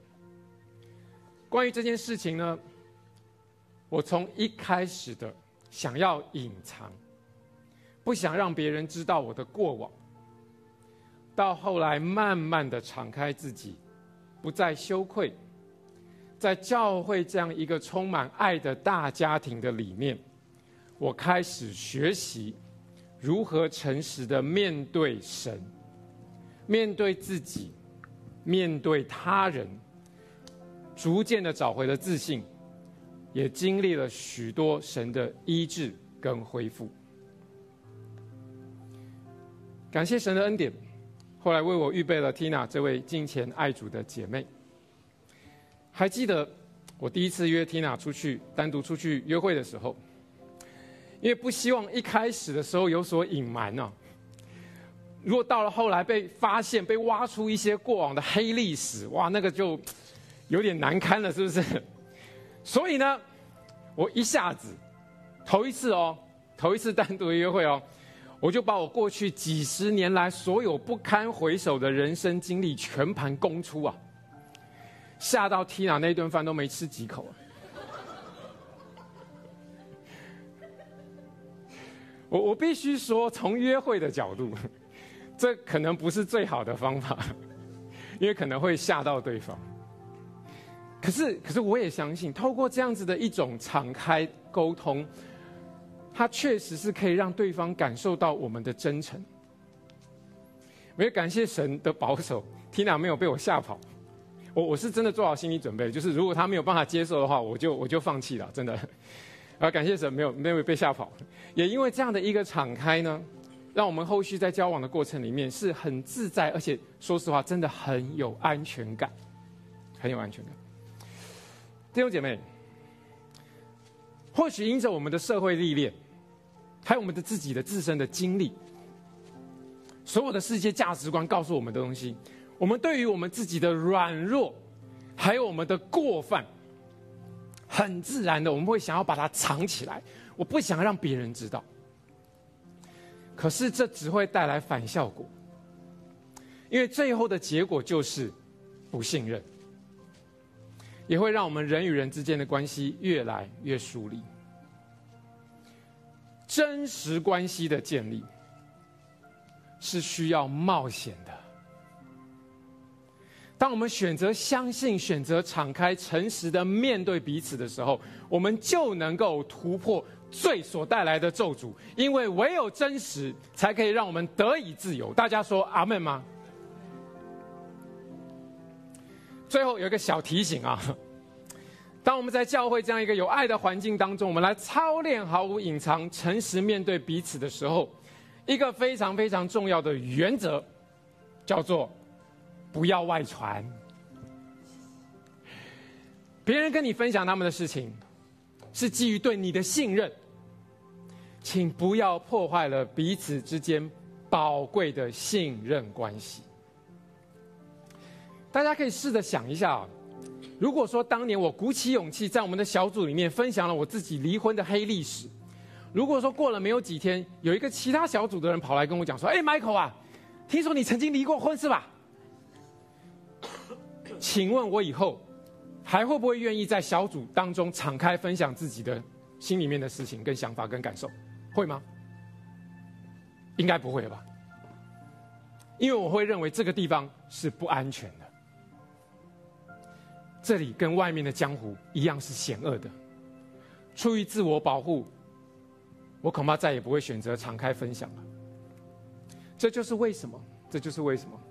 关于这件事情呢，我从一开始的想要隐藏，不想让别人知道我的过往，到后来慢慢的敞开自己，不再羞愧，在教会这样一个充满爱的大家庭的里面，我开始学习如何诚实的面对神，面对自己，面对他人，逐渐的找回了自信，也经历了许多神的医治跟恢复。感谢神的恩典，后来为我预备了 Tina 这位敬虔爱主的姐妹。还记得我第一次约 Tina 出去单独出去约会的时候，因为不希望一开始的时候有所隐瞒啊， 如果到了后来被发现、被挖出一些过往的黑历史，哇，那个就有点难堪了，是不是？所以呢，我一下子头一次哦，头一次单独的约会哦，我就把我过去几十年来所有不堪回首的人生经历全盘供出啊，吓到 Tina 那顿饭都没吃几口啊。我我必须说，从约会的角度，这可能不是最好的方法，因为可能会吓到对方。可是，可是我也相信，透过这样子的一种敞开沟通，它确实是可以让对方感受到我们的真诚。我也感谢神的保守 ，Tina 没有被我吓跑。我我是真的做好心理准备，就是如果他没有办法接受的话，我就我就放弃了，真的。啊，感谢神没有没有被吓跑。也因为这样的一个敞开呢，让我们后续在交往的过程里面是很自在，而且说实话，真的很有安全感，很有安全感。弟兄姐妹，或许因着我们的社会历练，还有我们的自己的自身的经历，所有的世界价值观告诉我们的东西，我们对于我们自己的软弱，还有我们的过犯，很自然的我们会想要把它藏起来，我不想让别人知道。可是这只会带来反效果，因为最后的结果就是不信任，也会让我们人与人之间的关系越来越疏离。真实关系的建立是需要冒险的。当我们选择相信、选择敞开、诚实的面对彼此的时候，我们就能够突破罪所带来的咒诅，因为唯有真实才可以让我们得以自由。大家说阿们吗？最后有一个小提醒啊，当我们在教会这样一个有爱的环境当中，我们来操练毫无隐藏、诚实面对彼此的时候，一个非常非常重要的原则叫做不要外传。别人跟你分享他们的事情，是基于对你的信任，请不要破坏了彼此之间宝贵的信任关系。大家可以试着想一下，如果说当年我鼓起勇气在我们的小组里面分享了我自己离婚的黑历史，如果说过了没有几天，有一个其他小组的人跑来跟我讲说：“哎 ，Michael 啊，听说你曾经离过婚是吧？”请问我以后还会不会愿意在小组当中敞开分享自己的心里面的事情、跟想法、跟感受？会吗？应该不会吧，因为我会认为这个地方是不安全的。这里跟外面的江湖一样是险恶的，出于自我保护，我恐怕再也不会选择敞开分享了。这就是为什么，这就是为什么，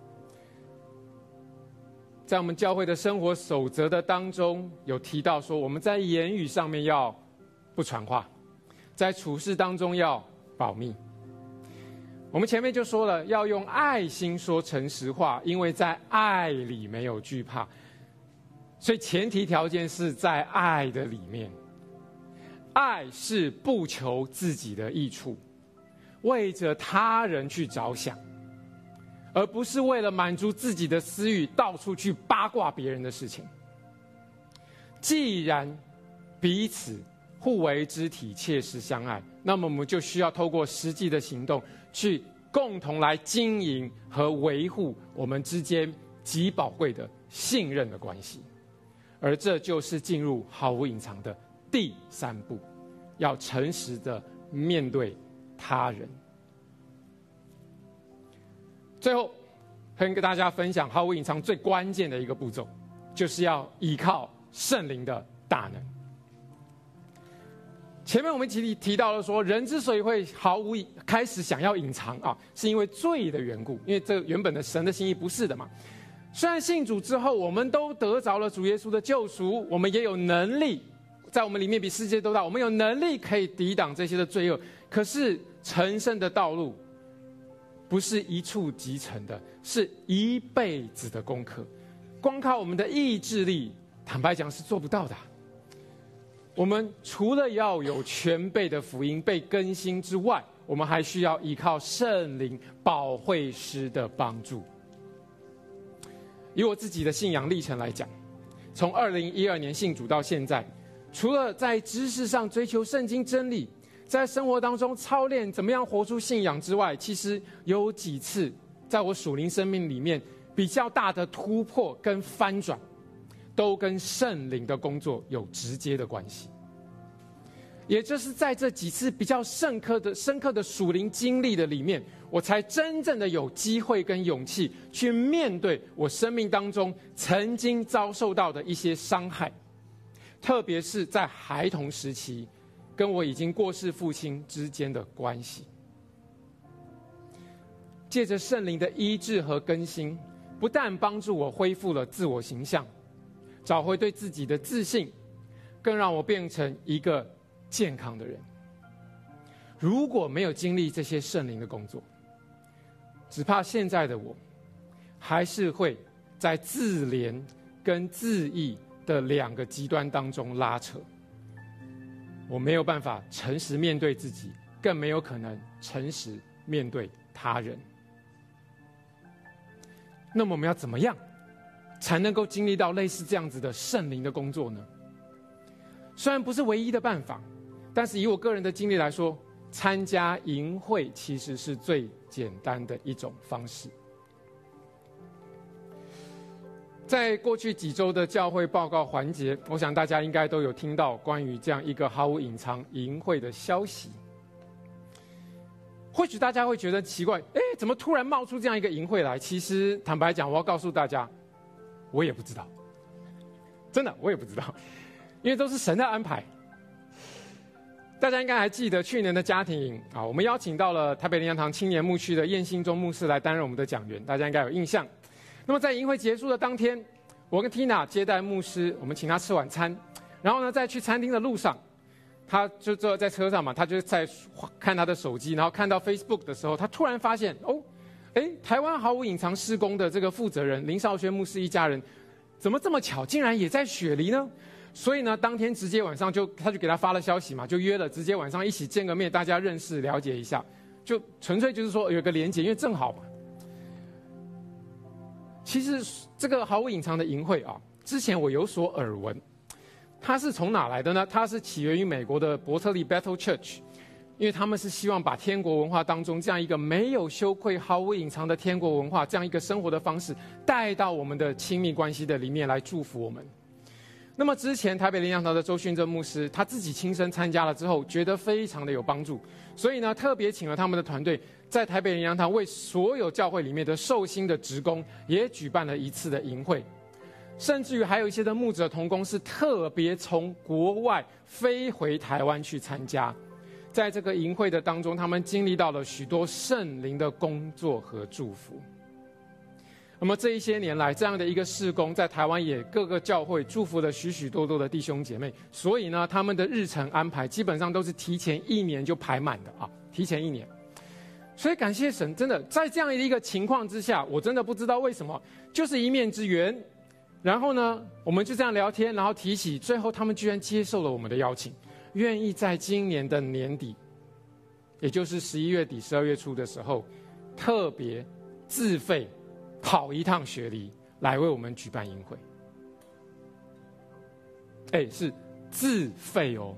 在我们教会的生活守则的当中，有提到说，我们在言语上面要不传话，在处事当中要保密。我们前面就说了，要用爱心说诚实话，因为在爱里没有惧怕。所以前提条件是在爱的里面，爱是不求自己的益处，为着他人去着想，而不是为了满足自己的私欲到处去八卦别人的事情。既然彼此互为肢体，切实相爱，那么我们就需要透过实际的行动去共同来经营和维护我们之间极宝贵的信任的关系。而这就是进入毫无隐藏的第三步，要诚实的面对他人。最后跟大家分享毫无隐藏最关键的一个步骤，就是要依靠圣灵的大能。前面我们提提到了说，人之所以会毫无开始想要隐藏啊，是因为罪的缘故，因为这原本的神的心意不是的嘛。虽然信主之后，我们都得着了主耶稣的救赎，我们也有能力，在我们里面比世界都大，我们有能力可以抵挡这些的罪恶。可是成圣的道路不是一触即成的，是一辈子的功课。光靠我们的意志力，坦白讲是做不到的。我们除了要有全备的福音被更新之外， 我们还需要依靠圣灵保惠师的帮助。以我自己的信仰历程来讲，从二零一二年信主到现在，除了在知识上追求圣经真理，在生活当中操练怎么样活出信仰之外，其实有几次在我属灵生命里面比较大的突破跟翻转，都跟圣灵的工作有直接的关系。也就是在这几次比较深刻的深刻的属灵经历的里面，我才真正的有机会跟勇气去面对我生命当中曾经遭受到的一些伤害，特别是在孩童时期跟我已经过世父亲之间的关系。借着圣灵的医治和更新，不但帮助我恢复了自我形象，找回对自己的自信，更让我变成一个健康的人。如果没有经历这些圣灵的工作，只怕现在的我还是会在自怜跟自义的两个极端当中拉扯。我没有办法诚实面对自己，更没有可能诚实面对他人。那么我们要怎么样才能够经历到类似这样子的圣灵的工作呢？虽然不是唯一的办法，但是以我个人的经历来说，参加营会其实是最简单的一种方式。在过去几周的教会报告环节，我想大家应该都有听到关于这样一个毫无隐藏营会的消息。或许大家会觉得奇怪，哎，怎么突然冒出这样一个营会来？其实坦白讲，我要告诉大家，我也不知道，真的我也不知道，因为都是神的安排。大家应该还记得去年的家庭营啊，我们邀请到了台北灵粮堂青年牧区的燕兴中牧师来担任我们的讲员，大家应该有印象。那么在营会结束的当天，我跟 Tina 接待牧师，我们请他吃晚餐，然后呢，在去餐厅的路上，他就坐在车上嘛，他就在看他的手机，然后看到 Facebook 的时候，他突然发现，哦，哎，台湾毫无隐藏事工的这个负责人林少轩牧师一家人，怎么这么巧，竟然也在雪梨呢？所以呢，当天直接晚上就他就给他发了消息嘛，就约了直接晚上一起见个面，大家认识了解一下，就纯粹就是说有个连结，因为正好嘛。其实这个毫无隐藏的营会啊，之前我有所耳闻，它是从哪来的呢？它是起源于美国的伯特利 Bethel Church， 因为他们是希望把天国文化当中这样一个没有羞愧、毫无隐藏的天国文化，这样一个生活的方式带到我们的亲密关系的里面来祝福我们。那么之前台北灵粮堂的周训正牧师他自己亲身参加了之后，觉得非常的有帮助，所以呢特别请了他们的团队，在台北灵粮堂为所有教会里面的受薪的职工也举办了一次的营会，甚至于还有一些的牧者同工是特别从国外飞回台湾去参加。在这个营会的当中，他们经历到了许多圣灵的工作和祝福。那么这一些年来，这样的一个事工在台湾也各个教会祝福了许许多多的弟兄姐妹，所以呢他们的日程安排基本上都是提前一年就排满的啊，提前一年。所以感谢神，真的在这样的一个情况之下，我真的不知道为什么，就是一面之缘，然后呢我们就这样聊天，然后提起，最后他们居然接受了我们的邀请，愿意在今年的年底，也就是十一月底十二月初的时候，特别自费跑一趟雪梨来为我们举办营会。哎，是自费哦，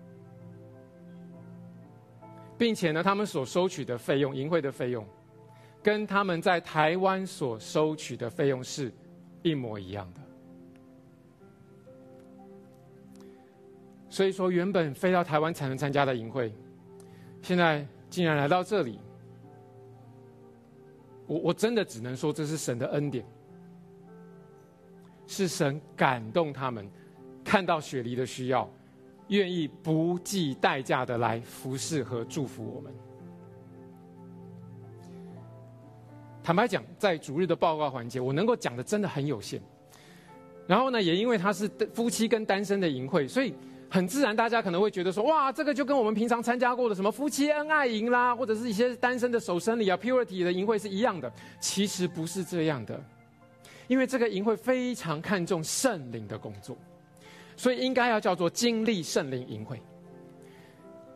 并且呢他们所收取的费用，营会的费用跟他们在台湾所收取的费用是一模一样的。所以说原本飞到台湾才能参加的营会，现在竟然来到这里，我我真的只能说这是神的恩典，是神感动他们，看到雪梨的需要，愿意不计代价的来服侍和祝福我们。坦白讲，在主日的报告环节，我能够讲的真的很有限。然后呢，也因为他是夫妻跟单身的营会，所以很自然大家可能会觉得说，哇，这个就跟我们平常参加过的什么夫妻恩爱营啦，或者是一些单身的守生礼啊 purity 的营会是一样的。其实不是这样的，因为这个营会非常看重圣灵的工作，所以应该要叫做经历圣灵营会。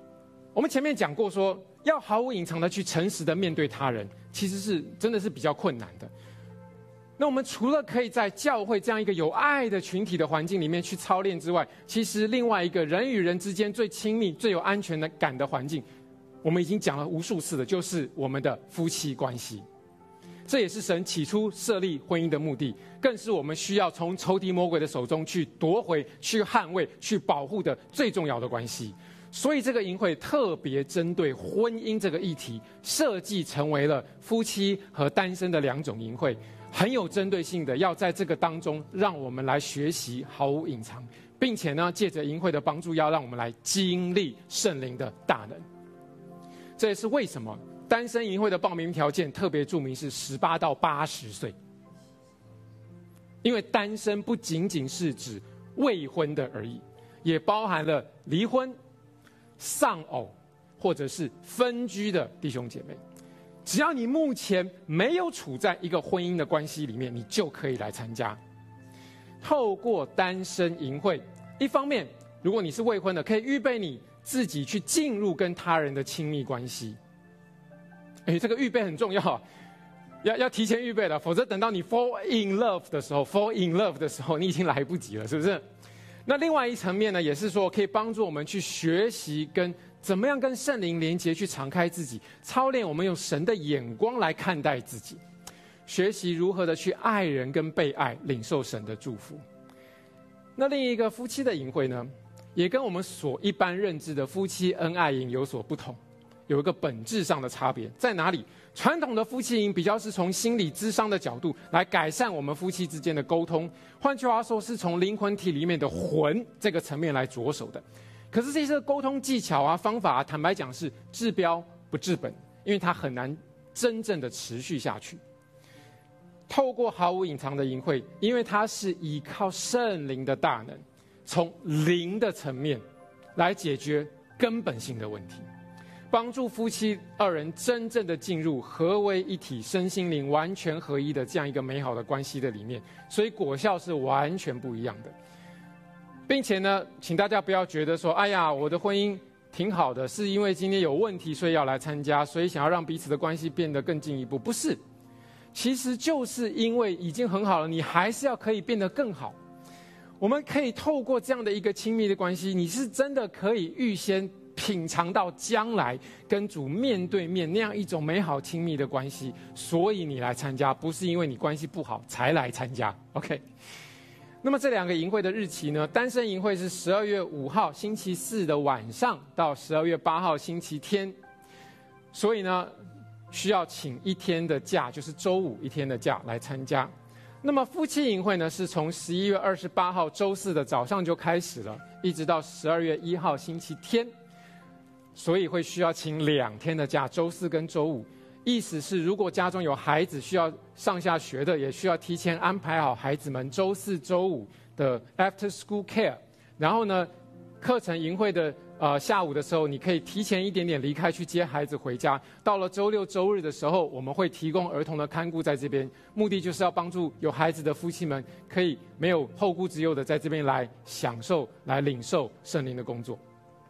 我们前面讲过说，要毫无隐藏的去诚实的面对他人，其实是真的是比较困难的。那我们除了可以在教会这样一个有爱的群体的环境里面去操练之外，其实另外一个人与人之间最亲密、最有安全感的环境，我们已经讲了无数次的，就是我们的夫妻关系。这也是神起初设立婚姻的目的，更是我们需要从仇敌魔鬼的手中去夺回、去捍卫、去保护的最重要的关系。所以这个营会特别针对婚姻这个议题设计，成为了夫妻和单身的两种营会，很有针对性的要在这个当中让我们来学习毫无隐藏，并且呢借着营会的帮助，要让我们来经历圣灵的大能。这也是为什么单身营会的报名条件特别注明是十八到八十岁，因为单身不仅仅是指未婚的而已，也包含了离婚、丧偶或者是分居的弟兄姐妹。只要你目前没有处在一个婚姻的关系里面，你就可以来参加。透过单身营会，一方面如果你是未婚的，可以预备你自己去进入跟他人的亲密关系。哎，这个预备很重要，要要提前预备了，否则等到你 fall in love 的时候 fall in love 的时候，你已经来不及了，是不是？那另外一层面呢，也是说可以帮助我们去学习跟怎么样跟圣灵连结，去敞开自己，操练我们用神的眼光来看待自己，学习如何的去爱人跟被爱，领受神的祝福。那另一个夫妻的营会呢，也跟我们所一般认知的夫妻恩爱营有所不同，有一个本质上的差别在哪里？传统的夫妻营比较是从心理咨商的角度来改善我们夫妻之间的沟通，换句话说是从灵魂体里面的魂这个层面来着手的。可是这些沟通技巧啊、方法啊，坦白讲是治标不治本，因为它很难真正的持续下去。透过毫无隐藏的营会，因为它是依靠圣灵的大能，从灵的层面来解决根本性的问题，帮助夫妻二人真正的进入合为一体、身心灵完全合一的这样一个美好的关系的里面，所以果效是完全不一样的。并且呢，请大家不要觉得说，哎呀，我的婚姻挺好的，是因为今天有问题所以要来参加，所以想要让彼此的关系变得更进一步。不是，其实就是因为已经很好了，你还是要可以变得更好。我们可以透过这样的一个亲密的关系，你是真的可以预先品尝到将来跟主面对面那样一种美好亲密的关系，所以你来参加，不是因为你关系不好才来参加。 OK， 那么这两个营会的日期呢，单身营会是十二月五号星期四的晚上到十二月八号星期天，所以呢需要请一天的假，就是周五一天的假来参加。那么夫妻营会呢，是从十一月二十八号周四的早上就开始了，一直到十二月一号星期天，所以会需要请两天的假，周四跟周五。意思是，如果家中有孩子需要上下学的，也需要提前安排好孩子们周四周五的 after school care。然后呢，课程营会的呃下午的时候，你可以提前一点点离开去接孩子回家。到了周六周日的时候，我们会提供儿童的看顾在这边，目的就是要帮助有孩子的夫妻们可以没有后顾之忧的在这边来享受、来领受圣灵的工作。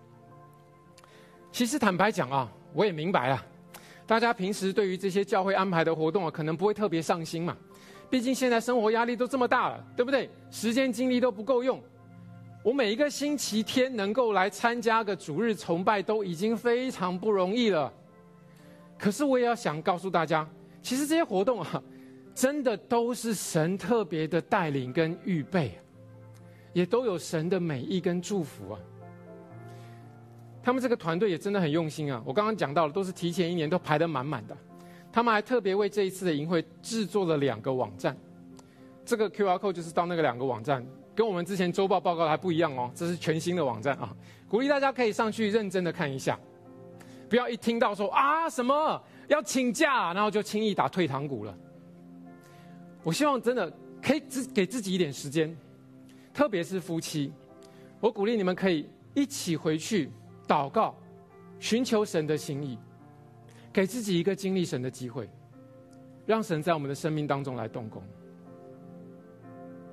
其实坦白讲啊，我也明白了，大家平时对于这些教会安排的活动啊，可能不会特别上心嘛。毕竟现在生活压力都这么大了，对不对？时间精力都不够用。我每一个星期天能够来参加个主日崇拜，都已经非常不容易了。可是我也要想告诉大家，其实这些活动啊，真的都是神特别的带领跟预备，也都有神的美意跟祝福啊。他们这个团队也真的很用心啊！我刚刚讲到了，都是提前一年都排得满满的。他们还特别为这一次的营会制作了两个网站，这个 Q R code 就是到那个两个网站，跟我们之前周报报告的还不一样哦，这是全新的网站啊！鼓励大家可以上去认真的看一下，不要一听到说啊什么要请假，然后就轻易打退堂鼓了。我希望真的可以给自己一点时间，特别是夫妻，我鼓励你们可以一起回去祷告，寻求神的心意，给自己一个经历神的机会，让神在我们的生命当中来动工。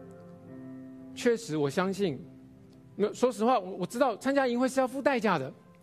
确实我相信，说实话，我知道参加营会是要付代价的，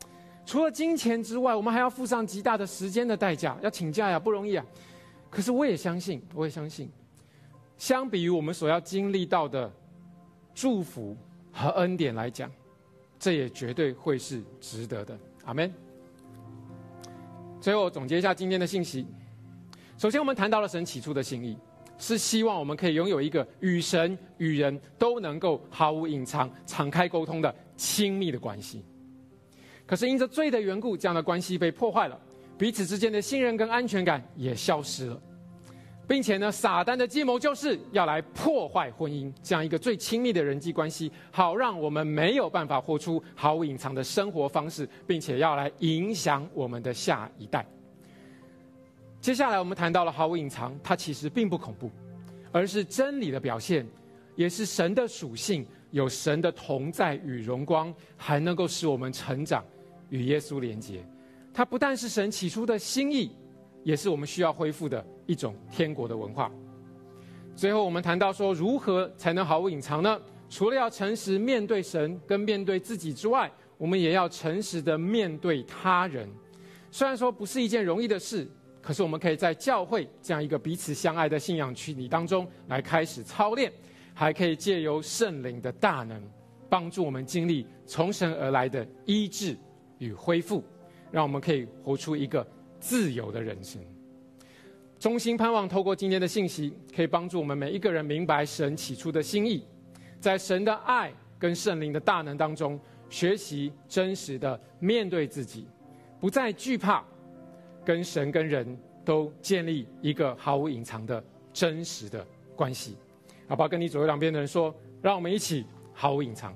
除了金钱之外，我们还要付上极大的时间的代价，要请假呀，不容易啊。可是我也相信，我也相信，相比于我们所要经历到的祝福和恩典来讲，这也绝对会是值得的。阿们。最后总结一下今天的信息。首先，我们谈到了神起初的心意，是希望我们可以拥有一个与神与人都能够毫无隐藏、敞开沟通的亲密的关系。可是因着罪的缘故，这样的关系被破坏了，彼此之间的信任跟安全感也消失了，并且呢，撒旦的计谋就是要来破坏婚姻这样一个最亲密的人际关系，好让我们没有办法活出毫无隐藏的生活方式，并且要来影响我们的下一代。接下来我们谈到了毫无隐藏，它其实并不恐怖，而是真理的表现，也是神的属性，有神的同在与荣光，还能够使我们成长，与耶稣连结。它不但是神起初的心意，也是我们需要恢复的一种天国的文化。最后我们谈到说，如何才能毫无隐藏呢？除了要诚实面对神跟面对自己之外，我们也要诚实的面对他人。虽然说不是一件容易的事，可是我们可以在教会这样一个彼此相爱的信仰群体当中来开始操练，还可以借由圣灵的大能，帮助我们经历从神而来的医治与恢复，让我们可以活出一个自由的人生。衷心盼望透过今天的信息，可以帮助我们每一个人明白神起初的心意，在神的爱跟圣灵的大能当中，学习真实的面对自己，不再惧怕，跟神跟人都建立一个毫无隐藏的真实的关系。好不好？跟你左右两边的人说，让我们一起毫无隐藏。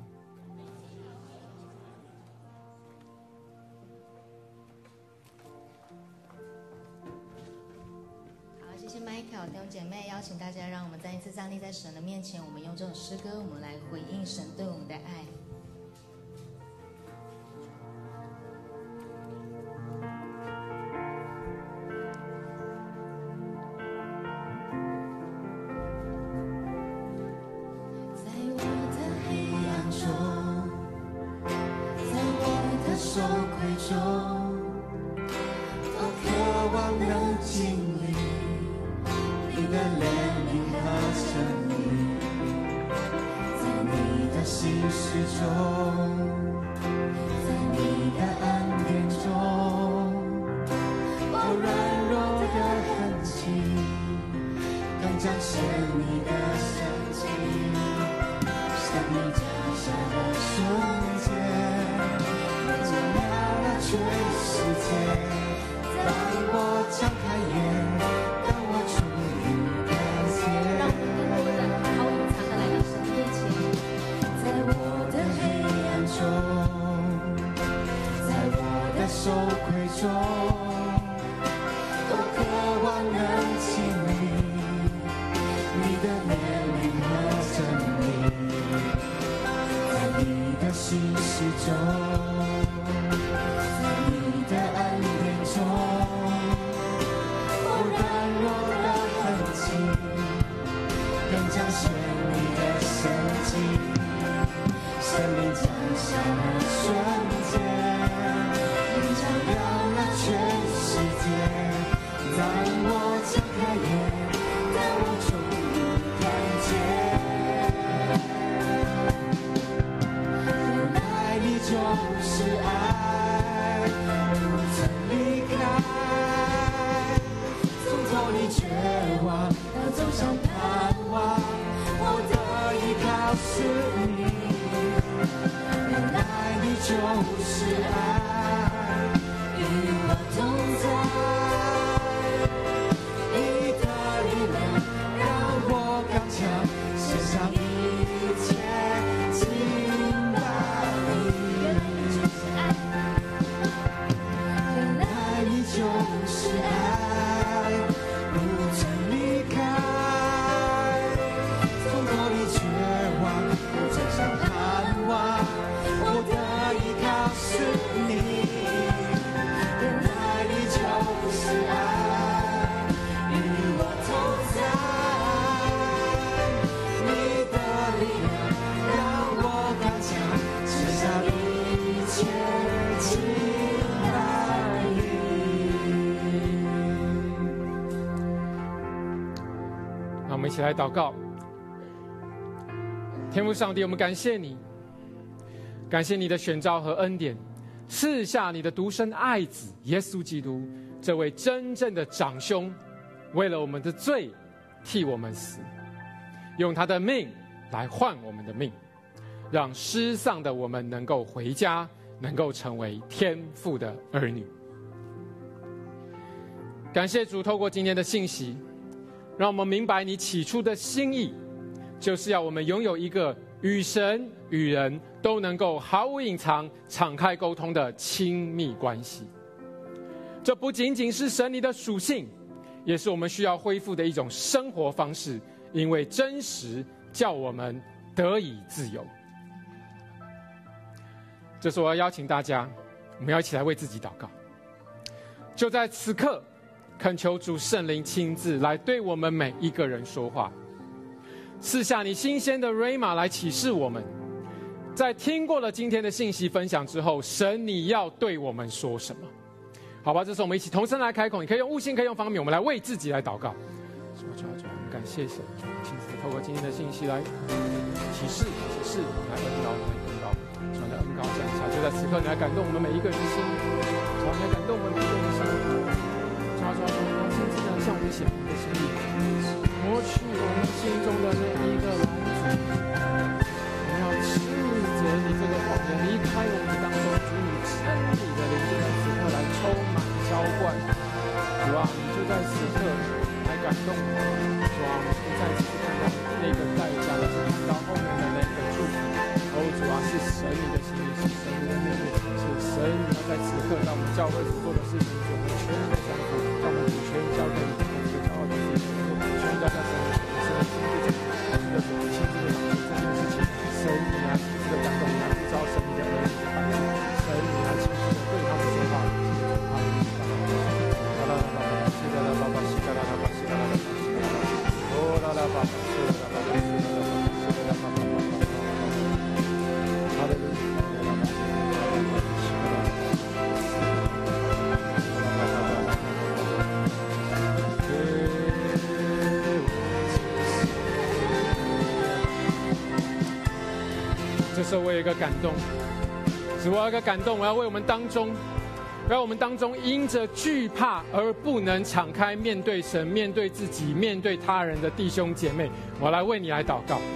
弟兄姐妹，邀请大家，让我们再一次站立在神的面前，我们用这首诗歌，我们来回应神对我们的爱。在我的黑暗中，在我的羞愧中，多渴望能经历你的怜悯和真理，在你的心事中，在你的恩典中，我软弱的痕迹更彰显你的神迹。生命降下的瞬间，照亮了全世界。当我张开眼，羞愧中，多渴望能经历你的怜悯和真理，在你的心事中，在你的恩典中，我软弱的痕迹更彰显你的神迹。生命降下的瞬间，照亮了全世界。当我张开眼，当我终于看见，原来你就是爱，不曾离开。从脱离绝望到走向盼望，我的依靠是你。原来你就是爱，与我同在，你的力量让我刚强，献上一切敬拜你。原来你就是爱，不曾离开。从脱离绝望，我走向盼望，我的依靠是你。 起来祷告。天父上帝，我们感谢你，感谢你的选召和恩典，赐下你的独生爱子耶稣基督，这位真正的长兄，为了我们的罪替我们死，用他的命来换我们的命，让失丧的我们能够回家，能够成为天父的儿女。感谢主，透过今天的信息，让我们明白你起初的心意，就是要我们拥有一个与神与人都能够毫无隐藏、敞开沟通的亲密关系。这不仅仅是神你的属性，也是我们需要恢复的一种生活方式，因为真实叫我们得以自由。这是我要邀请大家，我们要一起来为自己祷告。就在此刻，恳求主圣灵亲自来对我们每一个人说话，赐下你新鲜的 Rhema 来启示我们。在听过了今天的信息分享之后，神你要对我们说什么？好吧，这时候我们一起同声来开口，你可以用悟性，可以用方言，我们来为自己来祷告。主啊主啊主啊，我们感谢神，亲自透过今天的信息来启示启示，来恩膏来恩膏，主啊来恩膏降下，就在此刻，你来感动我们每一个人的心，主啊你来感动我们每一个人的心，主啊主啊主啊，你要亲自的向我们显明的心意，磨去我们心中的那一个拦阻，我们要斥责你这个谎言离开我们当中，主你真理的灵就在此刻来充满浇灌，主啊你就在此刻来感动我们，主啊我们不再次看到那个代价，而是看到后面的那个祝福。哦主啊，是神你的心意，是神你的命令，是神你要在此刻让我们教会所做的事情，我们全然的降服，让我们主权交给你，我们就交给你，全交在神的手，神的亲自的主，亲自的掌权这件事情，神你来亲自的感动，你来呼召神你的儿女的百姓，神你来亲自的对他们说话，哈利路亚，啦啦啦啦，西啦啦啦啦，西啦啦啦啦，西啦啦啦啦，哦啦啦啦啦，西啦啦啦啦，西啦啦啦啦，西啦啦啦啦。这时候我有一个感动，是我有一个感动，我要为我们当中，让我们当中因着惧怕而不能敞开面对神、面对自己、面对他人的弟兄姐妹，我来为你来祷告。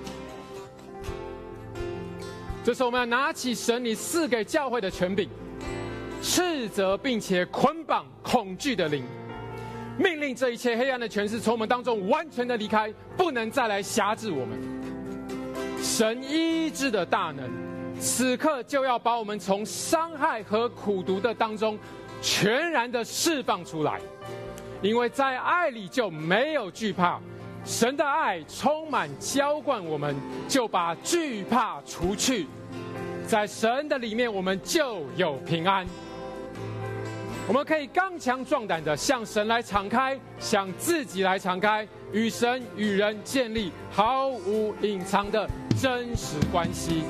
这时候我们要拿起神你赐给教会的权柄，斥责并且捆绑恐惧的灵，命令这一切黑暗的权势从我们当中完全的离开，不能再来辖制我们。神医治的大能，此刻就要把我们从伤害和苦毒的当中全然的释放出来，因为在爱里就没有惧怕，神的爱充满浇灌我们，就把惧怕除去，在神的里面我们就有平安。我们可以刚强壮胆的向神来敞开，向自己来敞开，与神与人建立毫无隐藏的真实关系。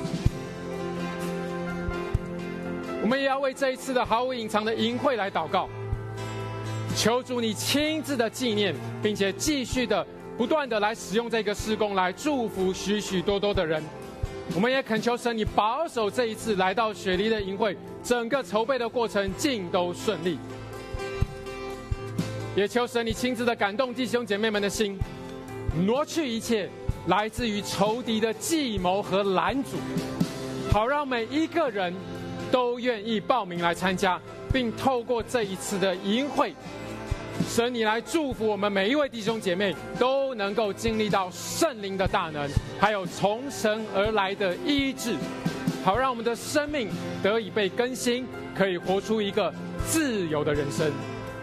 我们也要为这一次的毫无隐藏的营会来祷告，求主你亲自的纪念，并且继续的不断的来使用这个事工来祝福许许多多的人。我们也恳求神你保守这一次来到雪梨的营会，整个筹备的过程尽都顺利，也求神你亲自的感动弟兄姐妹们的心，挪去一切来自于仇敌的计谋和拦阻，好让每一个人都愿意报名来参加，并透过这一次的营会，神你来祝福我们每一位弟兄姐妹都能够经历到圣灵的大能，还有从神而来的医治，好让我们的生命得以被更新，可以活出一个自由的人生。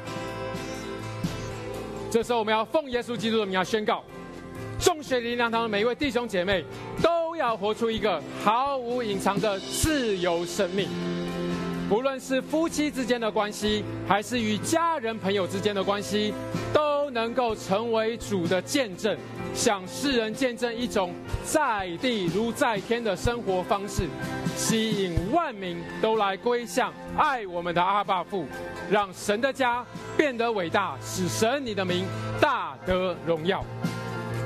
这时候我们要奉耶稣基督的名要宣告，众雪梨灵堂的每一位弟兄姐妹都要活出一个毫无隐藏的自由生命，不论是夫妻之间的关系，还是与家人朋友之间的关系，都能够成为主的见证，向世人见证一种在地如在天的生活方式，吸引万民都来归向爱我们的阿爸父，让神的家变得伟大，使神你的名大得荣耀。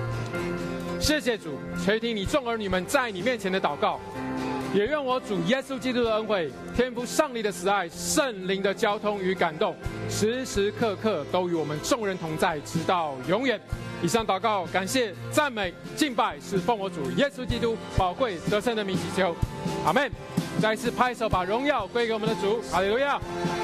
谢谢主，垂听你众儿女们在你面前的祷告，也愿我主耶稣基督的恩惠、天父上帝的慈爱、圣灵的交通与感动，时时刻刻都与我们众人同在，直到永远。以上祷告、感谢、赞美、敬拜，是奉我主耶稣基督宝贵得胜的名祈求，阿们。再一次拍手，把荣耀归给我们的主，哈利路亚。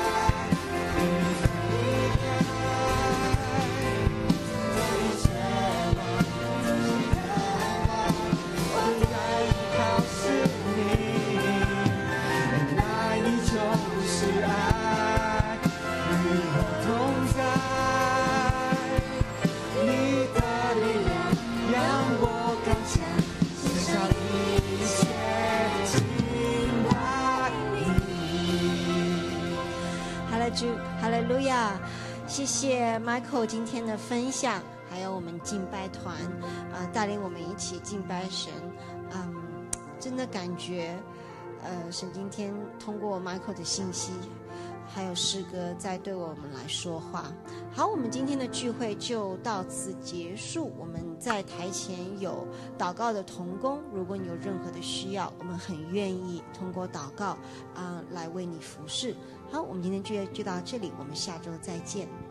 哈利路亚！谢谢 Michael 今天的分享，还有我们敬拜团啊、呃，带领我们一起敬拜神。嗯，真的感觉，呃，神今天通过 Michael 的信息，还有诗歌在对我们来说话。好，我们今天的聚会就到此结束。我们在台前有祷告的同工，如果你有任何的需要，我们很愿意通过祷告啊、呃、来为你服侍。好，我们今天就就到这里，我们下周再见。